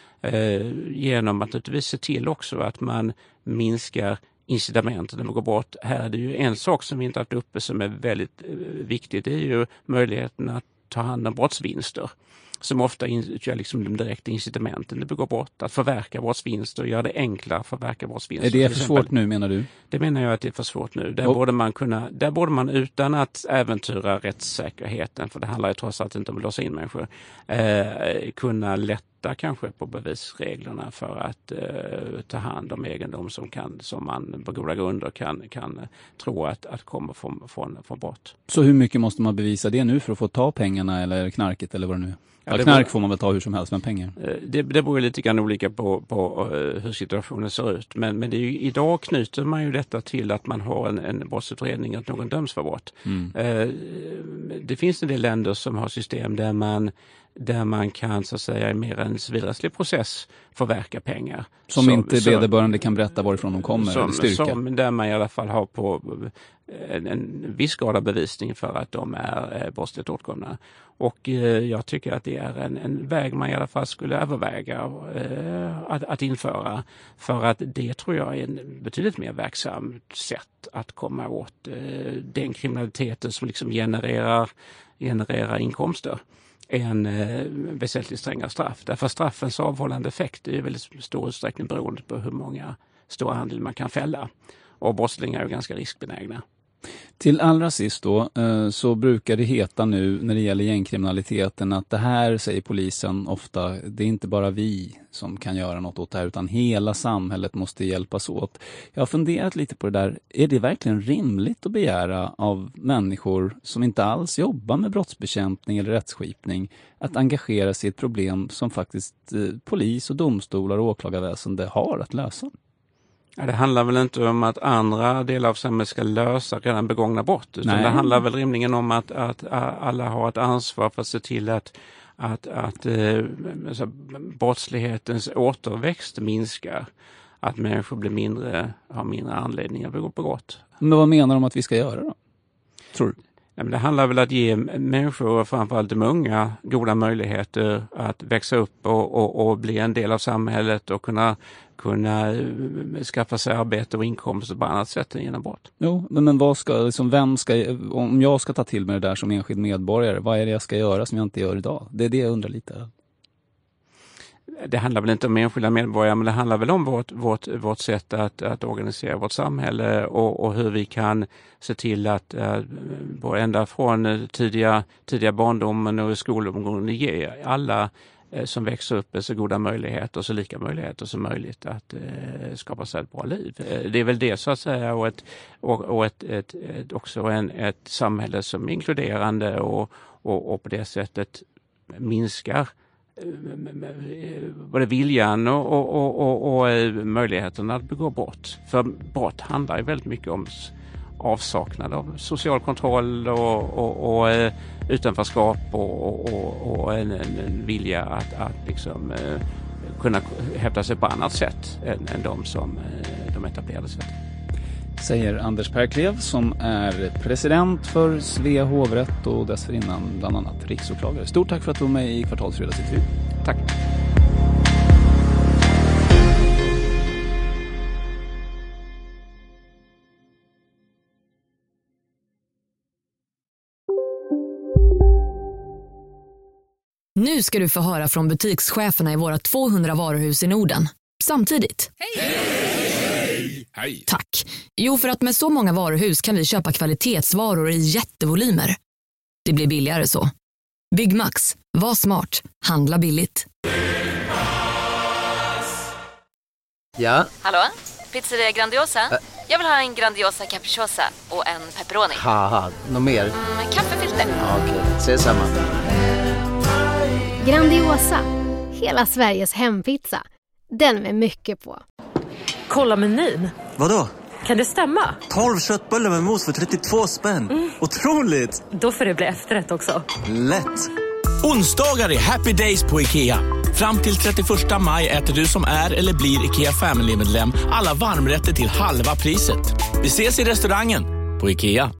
[SPEAKER 6] Eh, genom att naturligtvis se till också att man minskar incitamenten när man går bort. Här är det ju en sak som vi inte haft uppe som är väldigt eh, viktigt. Det är ju möjligheten att ta hand om brottsvinster. Som ofta utgör liksom de direkta incitamenten att begå brott. Att förverka brottsvinster och göra det enklare att förverka brottsvinster.
[SPEAKER 7] Är det för svårt nu, menar du?
[SPEAKER 6] Det menar jag att det är för svårt nu. Där,
[SPEAKER 7] oh.
[SPEAKER 6] borde man kunna, där borde man utan att äventyra rättssäkerheten, för det handlar ju trots allt inte om att låsa in människor, eh, kunna lätta kanske på bevisreglerna för att eh, ta hand om egendom som, kan, som man på goda grunder kan, kan tro att, att kommer från, från, från brott.
[SPEAKER 7] Så hur mycket måste man bevisa det nu för att få ta pengarna eller knarket eller vad det nu är? Ja, knark får man väl ta hur som helst, men pengar?
[SPEAKER 6] Det, det beror lite grann olika på, på uh, hur situationen ser ut. Men, men det är ju, idag knyter man ju detta till att man har en, en brottsutredning, att någon döms för brott. Mm. Uh, det finns en del länder som har system där man, där man kan så att säga i mer en civilrättslig process förverka pengar.
[SPEAKER 7] Som så, inte vederbörande kan berätta varifrån de kommer
[SPEAKER 6] som,
[SPEAKER 7] eller styrka?
[SPEAKER 6] Som där man i alla fall har på en, en viss grad av bevisning för att de är eh, brottsligt åtkomna. Och eh, jag tycker att det är en, en väg man i alla fall skulle överväga eh, att, att införa. För att det tror jag är en betydligt mer verksamt sätt att komma åt eh, den kriminaliteten som liksom genererar, genererar inkomster. En eh, väsentligt strängare straff. Därför straffens avhållande effekt är i väldigt stor utsträckning beroende på hur många stora handel man kan fälla. Och brottslingar är ju ganska riskbenägna.
[SPEAKER 7] Till allra sist då, så brukar det heta nu när det gäller gängkriminaliteten att det här, säger polisen ofta, det är inte bara vi som kan göra något åt det här utan hela samhället måste hjälpas åt. Jag har funderat lite på det där, är det verkligen rimligt att begära av människor som inte alls jobbar med brottsbekämpning eller rättsskipning att engagera sig i ett problem som faktiskt polis och domstolar och åklagarväsende har att lösa?
[SPEAKER 6] Ja, det handlar väl inte om att andra delar av samhället ska lösa redan begångna brott. Utan det handlar väl rimligen om att, att alla har ett ansvar för att se till att, att, att eh, alltså, brottslighetens återväxt minskar. Att människor blir mindre, har mindre anledning att begå brott.
[SPEAKER 7] Men vad menar de att vi ska göra då? Tror du?
[SPEAKER 6] Ja, men det handlar väl att ge människor, framförallt de unga, goda möjligheter att växa upp och, och, och bli en del av samhället och kunna, kunna skaffa sig arbete och inkomster på annat sätt än genom brott.
[SPEAKER 7] Jo, men, men vad ska, liksom, vem ska, om jag ska ta till mig det där som enskild medborgare, vad är det jag ska göra som jag inte gör idag? Det är det jag undrar lite.
[SPEAKER 6] Det handlar väl inte om enskilda medborgare, men det handlar väl om vårt, vårt, vårt sätt att, att organisera vårt samhälle och, och hur vi kan se till att äh, ända från tidiga, tidiga barndomen och skolomgången ge alla äh, som växer upp så goda möjligheter och så lika möjligheter som möjligt att äh, skapa sig ett bra liv. Det är väl det så att säga, och, ett, och, och ett, ett, ett, också en, ett samhälle som är inkluderande och, och, och på det sättet minskar både viljan och, och, och, och möjligheten att begå brott. För brott handlar ju väldigt mycket om avsaknad av social kontroll och, och, och utanförskap och, och, och en, en vilja att, att liksom, kunna hävda sig på annat sätt än, än de som de etablerade sätt.
[SPEAKER 7] Säger Anders Perklev som är president för Svea hovrätt och dessförinnan bland annat riksåklagare. Stort tack för att du var med i Kvartalsfredagsintervju.
[SPEAKER 6] Tack.
[SPEAKER 11] Nu ska du få höra från butikscheferna i våra tvåhundra varuhus i Norden. Samtidigt. Hej!
[SPEAKER 12] Hej!
[SPEAKER 11] Tack. Jo, för att med så många varuhus kan vi köpa kvalitetsvaror i jättevolymer. Det blir billigare så. Byggmax. Var smart. Handla billigt.
[SPEAKER 13] Ja?
[SPEAKER 14] Hallå? Pizzeria Grandiosa? Ä Jag vill ha en Grandiosa capriciosa och en pepperoni.
[SPEAKER 13] Haha, något mer?
[SPEAKER 14] Mm, kaffefilter.
[SPEAKER 13] Ja, okej, okay. Ses samma.
[SPEAKER 15] Grandiosa. Hela Sveriges hempizza. Den med mycket på.
[SPEAKER 16] Kolla menyn.
[SPEAKER 10] Vadå?
[SPEAKER 16] Kan det stämma?
[SPEAKER 17] tolv köttbullar med mos för trettiotvå spänn. Mm. Otroligt!
[SPEAKER 16] Då får det bli efterrätt också.
[SPEAKER 17] Lätt!
[SPEAKER 18] Onsdagar är happy days på IKEA. Fram till trettioförsta maj äter du som är eller blir IKEA Family-medlem alla varmrätter till halva priset. Vi ses i restaurangen på IKEA.